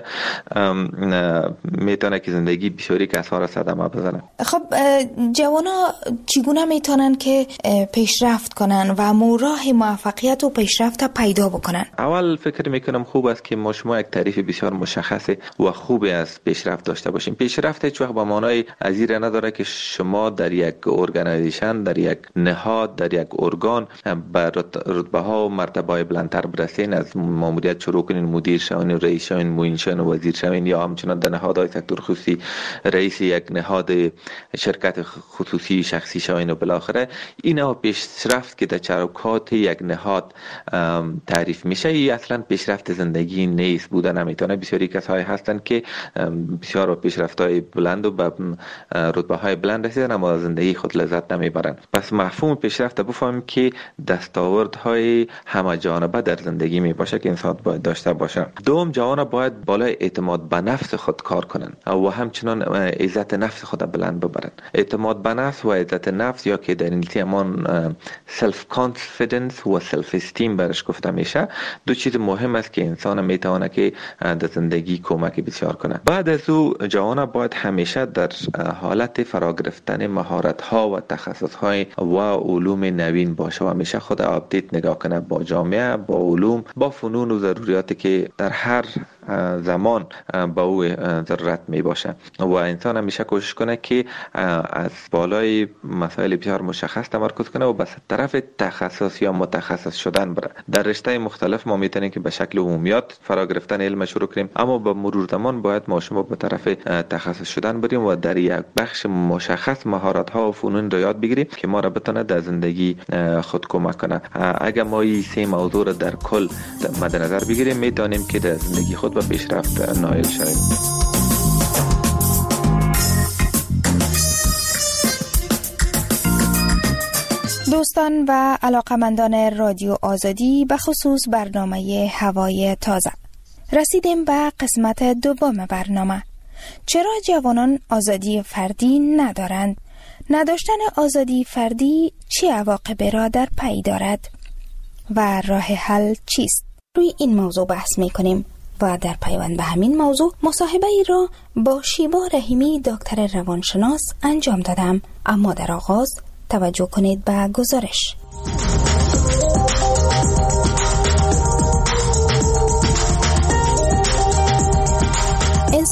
میتونه که زندگی بسیاری کسار صدمه بزنه. خب جوانا چگونه میتونن که پیشرفت کنن و راه موفقیت و پیشرفت پیدا بکنن؟ اول فکر میکنم خوب است که ما شما یک تعریف بسیار مشخص و خوبی از پیشرفت داشته باشیم. پیشرفت هیچ وقت به معنای ازیر نداره که شما در یک ارگانایزیشن، در یک نهاد، در یک ارگان به رتبه ها و مرتبه های بلندتر برسین، از ماموریت شروع کنین، مدیر شوین، رئیس شوین، معین شوین، وزیر شوین یا همچنان در نهادهای سکتور خصوصی رئیس یک نهاد شرکت خصوصی شخصی شوین و بالاخره اینا پیشرفت که در چروکات یک نهاد تعریف میشه، این اصلا پیشرفت زندگی نیست. بوده نمیتونه. بسیاری کسایی هستن که بسیار پیشرفت‌های بلند و به رتبه‌های بلند رسیدن اما زندگی خود لذت نمیبرن. پس مفهوم پیشرفت بفهمیم که دستاوردهای همه جانبه در زندگی می باشه که انسان باید داشته باشه. دوم، جوان باید بالای اعتماد به نفس خود کار کنن و همچنان عزت نفس خود بلند ببرن. اعتماد به نفس و عزت نفس یا که در انگلیسی همان سلف کانفیدنس و سلف استیم برش گفته میشه، 2 چیز مهم است که انسان میتونه که در زندگی کمک بسیار کنه. بعد از او جوان باید همیشه در حالت فرا گرفتن مهارت ها و تخصص های و علوم نوین باشه و همیشه خود آپدیت نگاه کنه با جامعه، با علوم، با فنون و ضروریاتی که در هر زمان با او ضرورت می باشه و انسان همیشه کوشش کنه که از بالای مسائل بسیار مشخص تمرکز کنه و به طرف تخصص یا متخصص شدن بره. در رشته مختلف ما میتونیم که به شکل عمومیات فرا گرفتن علم شروع کنیم، اما با مرور زمان باید ما شما به طرف تخصص شدن بریم و در یک بخش مشخص مهارت ها و فنون رو یاد بگیریم که ما را بتونه در زندگی خود کمک کنه. اگر ما این 3 موضوع را در کل مد نظر بگیریم میتونیم که در زندگی خود به پیشرفت نائل شویم. دوستان و علاقمندان رادیو آزادی، به خصوص برنامه هوای تازه رسیدیم به قسمت دوم برنامه. چرا جوانان آزادی فردی ندارند؟ نداشتن آزادی فردی چه عواقبی را در پی دارد و راه حل چیست؟ روی این موضوع بحث می‌کنیم و در پیوند به همین موضوع مصاحبه ای را با شیوا رحیمی دکتر روانشناس انجام دادم. اما در آغاز توجه کنید به گزارش. انسان‌ها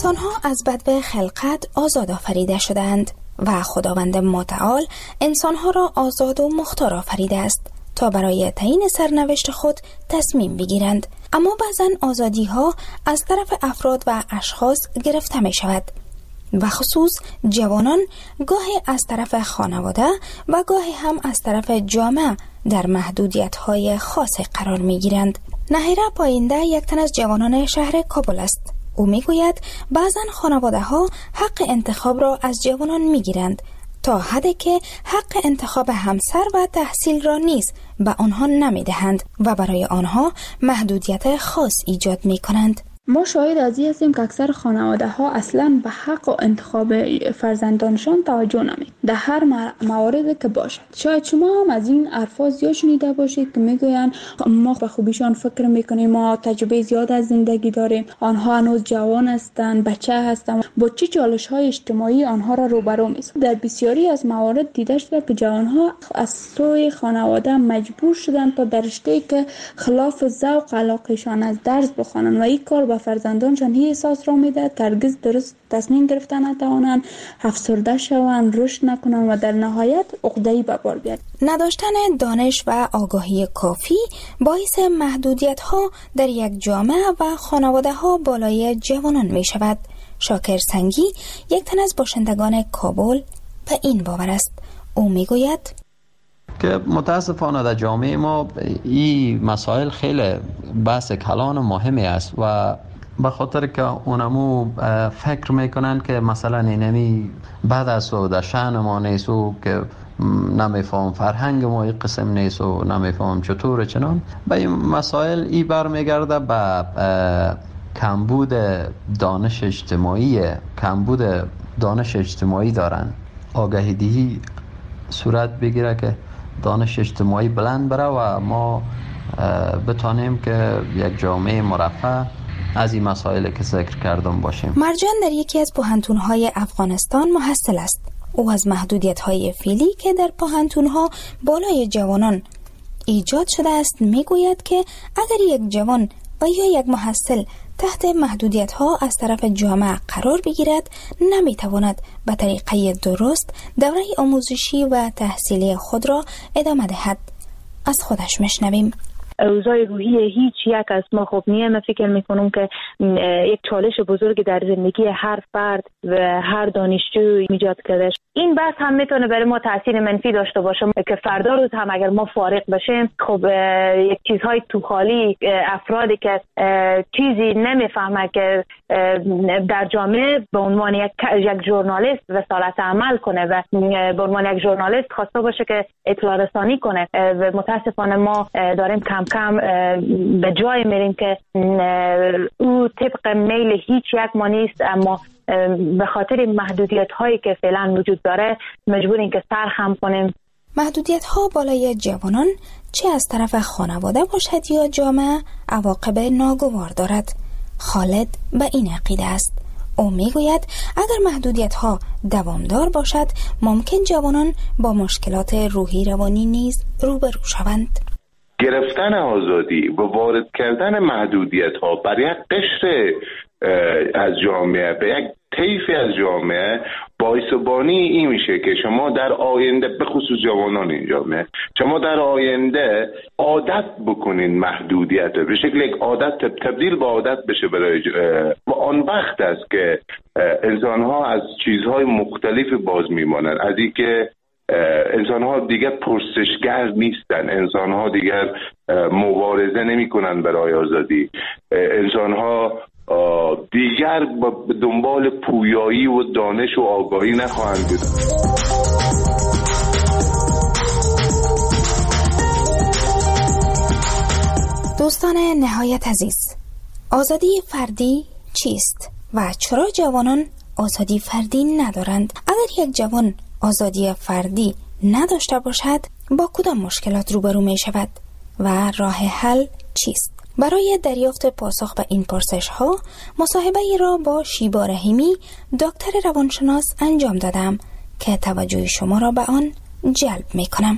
از بدو خلقت آزاد آفریده شدند و خداوند متعال انسانها را آزاد و مختار آفریده است تا برای تعیین سرنوشت خود تصمیم بگیرند. اما بعضن آزادی ها از طرف افراد و اشخاص گرفته می شود و خصوص جوانان گاهی از طرف خانواده و گاهی هم از طرف جامعه در محدودیت های خاص قرار می گیرند. نهیره پاینده یک تن از جوانان شهر کابل است. او می گوید بعضن خانواده ها حق انتخاب را از جوانان می گیرند تا حدی که حق انتخاب همسر و تحصیل را نیز به آنها نمی دهند و برای آنها محدودیت خاص ایجاد می کنند. ما شاهد از این هستیم که اکثر خانواده ها اصلا به حق و انتخاب فرزندانشان توجه نمی در هر موارد که باشد. شاید شما هم از این الفاظ زیاد شنیده باشید که میگویند ما به خوبیشان فکر میکنیم، ما تجربه زیاد از زندگی داریم، آنها هنوز جوان هستند، بچه هستند، با چه چالش های اجتماعی آنها را روبرو می‌سازد. در بسیاری از موارد دیده شده که جوانها از سوی خانواده مجبور شدند تا در رشته‌ای که خلاف ذوق علاقه‌شان از درس بخوانند و این کار فرزندانشان هی احساس را میده که هرگز درست تصمیم گرفتن نتوانند، افسرده شوند، رشد نکنند و در نهایت عقده‌ای به بار بیاد. نداشتن دانش و آگاهی کافی باعث محدودیت ها در یک جامعه و خانواده ها بالای جوانان می شود. شاکر سنگی یک تن از باشندگان کابل به این باور است. او می گوید که متاسفانه در جامعه ما این مسائل خیلی بحث کلان و مهمی است و به خاطر که اونمو فکر میکنن که مثلا اینمی بعد از و در شأن ما نیست و که نمیفهم فرهنگ ما این قسم نیست و نمیفهم چطور چنان به این مسائل ای برمیگرده به کمبود دانش اجتماعی دارن. آگاهی دهی صورت بگیره که دانش اجتماعی بلند بره و ما بتانیم که یک جامعه مرفه از این مسائل که ذکر کردم باشیم. مرجان در یکی از پوهنتون‌های افغانستان محصل است. او از محدودیت‌های فعلی که در پوهنتون‌ها بالای جوانان ایجاد شده است میگوید که اگر یک جوان و یا یک محصل تحت محدودیت‌ها از طرف جامعه قرار بگیرد نمیتواند به طریقه درست دوره آموزشی و تحصیلی خود را ادامه دهد. از خودش میشنویم. اوضاع روحی هیچ یک از ما خوب نیست. من فکر میکنم که یک چالش بزرگ در زندگی هر فرد و هر دانشجو ایجاد کرده. این بحث هم میتونه برای ما تاثیر منفی داشته باشه که فردا روز هم اگر ما فارغ بشیم خب یک چیزهای تو خالی، افرادی که چیزی نمیفهمه که در جامعه به عنوان یک ژورنالیست رسالت عمل کنه و به عنوان یک ژورنالیست خواسته باشه که اطلاع رسانی کنه و متاسفانه ما داریم کم کم به جای میریم که او طبق میل هیچ یک ما نیست، اما به خاطر محدودیت هایی که فعلا وجود داره مجبوریم که سرخم کنیم. محدودیت ها بالای جوانان چه از طرف خانواده باشد یا جامعه عواقب ناگوار دارد. خالد به این عقیده است. او میگوید اگر محدودیت ها دوامدار باشد ممکن جوانان با مشکلات روحی روانی نیز روبرو شوند. گرفتن آزادی و وارد کردن محدودیت ها بر یک قشر از جامعه به یک طیفی از جامعه باعث بانی این میشه که شما در آینده به خصوص جوانان این جامعه شما در آینده عادت بکنین محدودیت به شکل یک عادت تبدیل به عادت بشه برای و آن وقت است که انسان ها از چیزهای مختلف باز میمانند، از این که انسان ها دیگر پرسشگر نیستن، انسان ها دیگر مبارزه نمی کنن برای آزادی، انسان ها دیگر به دنبال پویایی و دانش و آگاهی نخواهند بود. دوستان نهایت عزیز، آزادی فردی چیست و چرا جوانان آزادی فردی ندارند؟ اگر یک جوان آزادی فردی نداشته باشد با کدام مشکلات روبرو می شود و راه حل چیست؟ برای دریافت پاسخ به این پرسش ها مصاحبه ای را با شیبا رحیمی دکتر روانشناس انجام دادم که توجه شما را به آن جلب می کنم.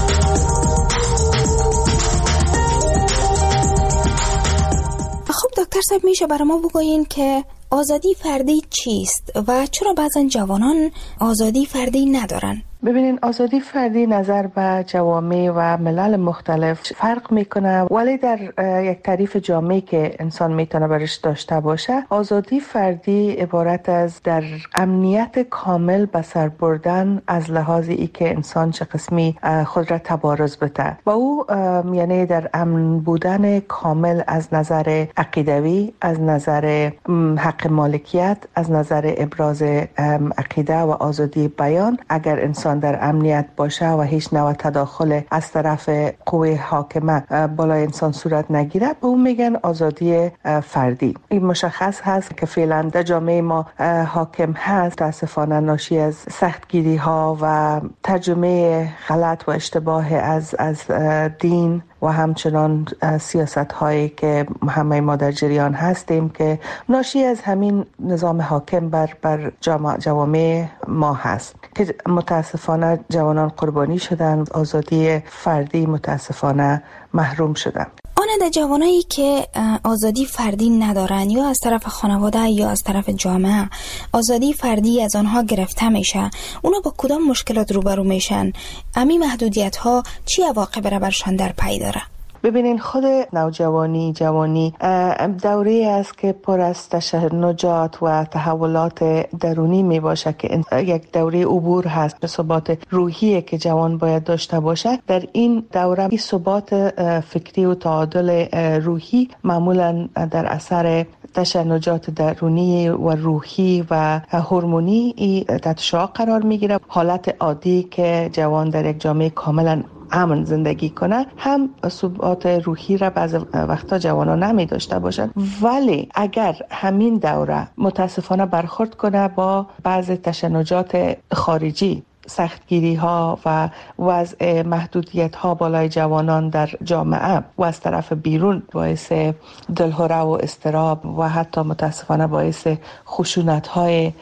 خب دکتر صاحب میشه برای ما بگوین که آزادی فردی چیست و چرا بعضا جوانان آزادی فردی ندارن؟ ببینین، آزادی فردی نظر به جوامع و ملل مختلف فرق میکنه، ولی در یک تعریف جامعی که انسان میتونه برش داشته باشه، آزادی فردی عبارت از در امنیت کامل به سر بردن از لحاظ ای که انسان چه قسمی خود را تبارز بده و او یعنی در امن بودن کامل از نظر عقیدوی، از نظر حق مالکیت، از نظر ابراز عقیده و آزادی بیان. اگر انسان در امنیت باشه و هیچ نوع تداخل از طرف قوه حاکمه بالای انسان صورت نگیره، به اون میگن آزادی فردی. این مشخص هست که فعلا در جامعه ما حاکم هست، متاسفانه ناشی از سختگیری ها و ترجمه غلط و اشتباه از دین و همچنان سیاست هایی که همه ما در جریان هستیم که ناشی از همین نظام حاکم بر جوامع ما هست که متاسفانه جوانان قربانی شدن، آزادی فردی متاسفانه محروم شدن. در جوانایی که آزادی فردی ندارن یا از طرف خانواده یا از طرف جامعه آزادی فردی از آنها گرفته میشه، اونا با کدام مشکلات روبرو میشن؟ امی محدودیت ها چی عواقب را برشان در پی داره؟ ببینین، خود نوجوانی جوانی دوره است که پر از تشنجات و تحولات درونی می باشه که یک دوره عبور هست به ثبات روحی که جوان باید داشته باشه. در این دوره این ثبات فکری و تعادل روحی معمولا در اثر تشنجات درونی و روحی و هورمونی تحت شعاع قرار می گیره. حالت عادی که جوان در یک جامعه کاملا امن زندگی کنه هم ثبات روحی را بعض وقتا جوانان نمی داشته باشند، ولی اگر همین دوره متاسفانه برخورد کنه با بعض تشنجات خارجی، سختگیری ها و وضع محدودیت ها بالای جوانان در جامعه و از طرف بیرون باعث دلهره و اضطراب و حتی متاسفانه باعث خشونت های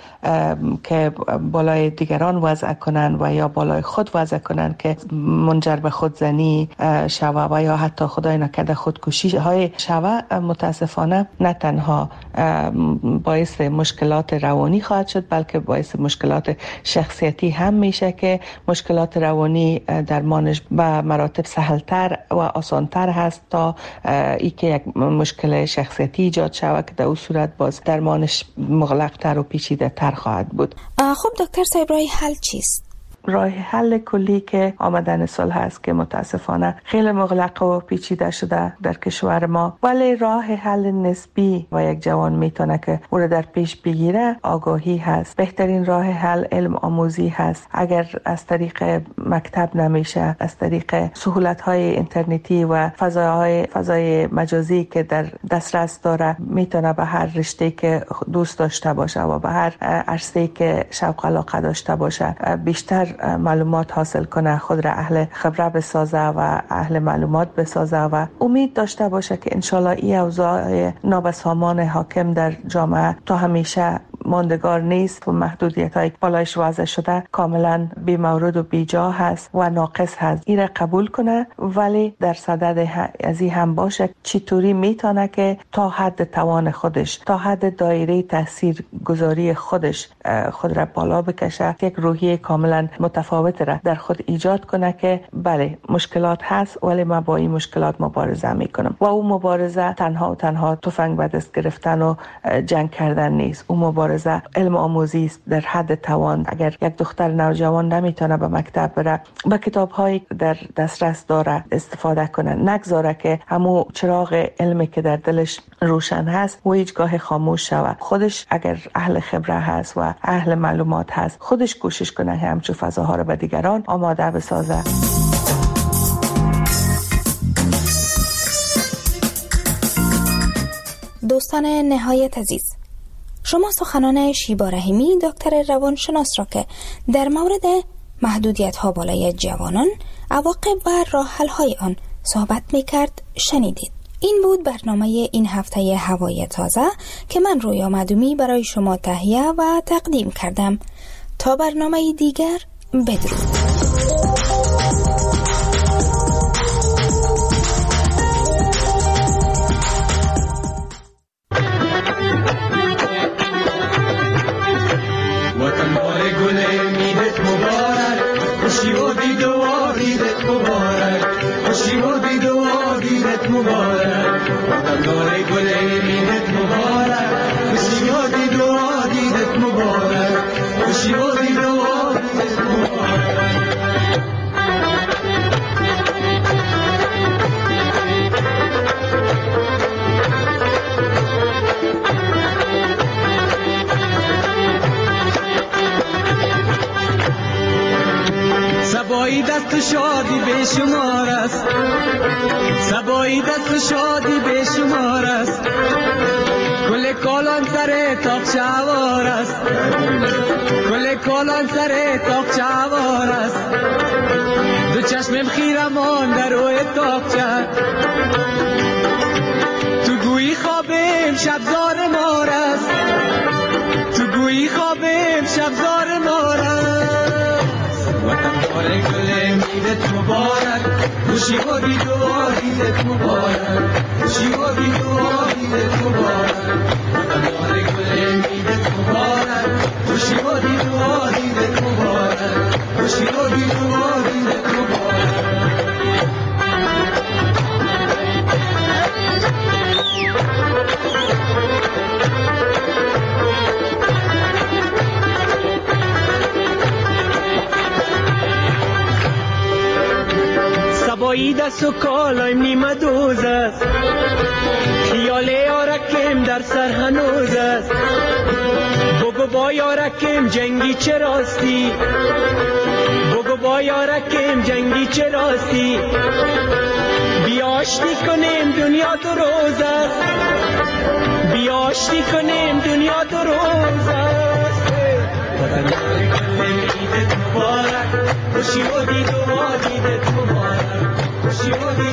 که بالای دیگران وضع کنن و یا بالای خود وضع کنن که منجر به خودزنی شوه و یا حتی خدای نکرده خودکشی های شوه، متاسفانه نه تنها باعث مشکلات روانی خواهد شد بلکه باعث مشکلات شخصیتی هم میشه که مشکلات روانی درمانش به مراتب سهلتر و آسانتر هست تا ای که یک مشکل شخصیتی ایجاد شود که در اون صورت باز درمانش مغلق‌تر و پیچیده‌تر خواهد بود. خب دکتر صاحب، راه حل چیست؟ راه حل کلی که آمدن صلح هست که متاسفانه خیلی مغلق و پیچیده شده در کشور ما، ولی راه حل نسبی و یک جوان میتونه که او را در پیش بگیره آگاهی هست. بهترین راه حل علم آموزی هست. اگر از طریق مکتب نمیشه، از طریق سهولت‌های اینترنتی و فضای مجازی که در دسترس داره میتونه به هر رشته که دوست داشته باشه و به هر عرصه‌ای که شوق علاقه داشته باشه بیشتر معلومات حاصل کنه، خود را اهل خبره بسازه و اهل معلومات بسازه و امید داشته باشه که انشالله این اوضاع نابسامان حاکم در جامعه تا همیشه ماندگار نیست و محدودیت های بالایش وضع شده کاملا بی مورد و بی جا هست و ناقص هست. این را قبول کنه، ولی در صدد از این هم باشه چطوری میتونه که تا حد توان خودش، تا حد دایره تاثیر گذاری خودش خود را بالا بکشه، یک روحیه کاملا متفاوت را در خود ایجاد کنه که بله مشکلات هست ولی من با این مشکلات مبارزه میکنم و اون مبارزه تنها تفنگ به دست گرفتن و جنگ کردن نیست. اون مبارزه علم آموزی است در حد توان. اگر یک دختر نوجوان نمیتونه به مکتب بره، با کتاب‌هایی در دسترس داره استفاده کنه، نگذاره که همون چراغ علمی که در دلش روشن هست و هیچگاه خاموش شود. خودش اگر اهل خبره هست و اهل معلومات هست، خودش کوشش کنه همچون فضاها رو به دیگران آماده بسازه. دوستان نهایت عزیز، شما سخنان شیبا رحیمی دکتر روانشناس را که در مورد محدودیت ها بالای جوانان، عواقب و راه حل های آن صحبت میکرد شنیدید. این بود برنامه این هفته هوای تازه که من رویا معدومی برای شما تهیه و تقدیم کردم. تا برنامه دیگر، بدرود. دید و دیدت مبارک وطندار گل میدت مبارک خوشی و دید و دیدت مبارک خوشی و دید و دیدت مبارک سبایی دست شادی به شمار است سبایی دست شادی به شمار است کل کالان سر تاق شوار است کل کالان سر تاق شوار است دو چشمم خیرمان در روی تاقچه تو گویی خوابم شبزار مار است تو گویی خوابم شبزار مار است وطندار گل میدت مبارک خوشی و دید و دیدت مبارک خوشی و دید و دیدت مبارک وطندار گل میدت مبارک خوشی و دید و دیدت مبارک خوشی و دید و دیدت مبارک سبایی دست و کالایم نیمه دوز است خیال یارکم در سر هنوز است بگو با یارکم جنگی چه راستی بگو با یارکم جنگی چه راستی بیاشتی کنیم دنیا دو روز است بیاشتی کنیم دنیا دو روز است وطندار گل میدت مبارک خوشی و دید و دیدت مبارک خوشی و دید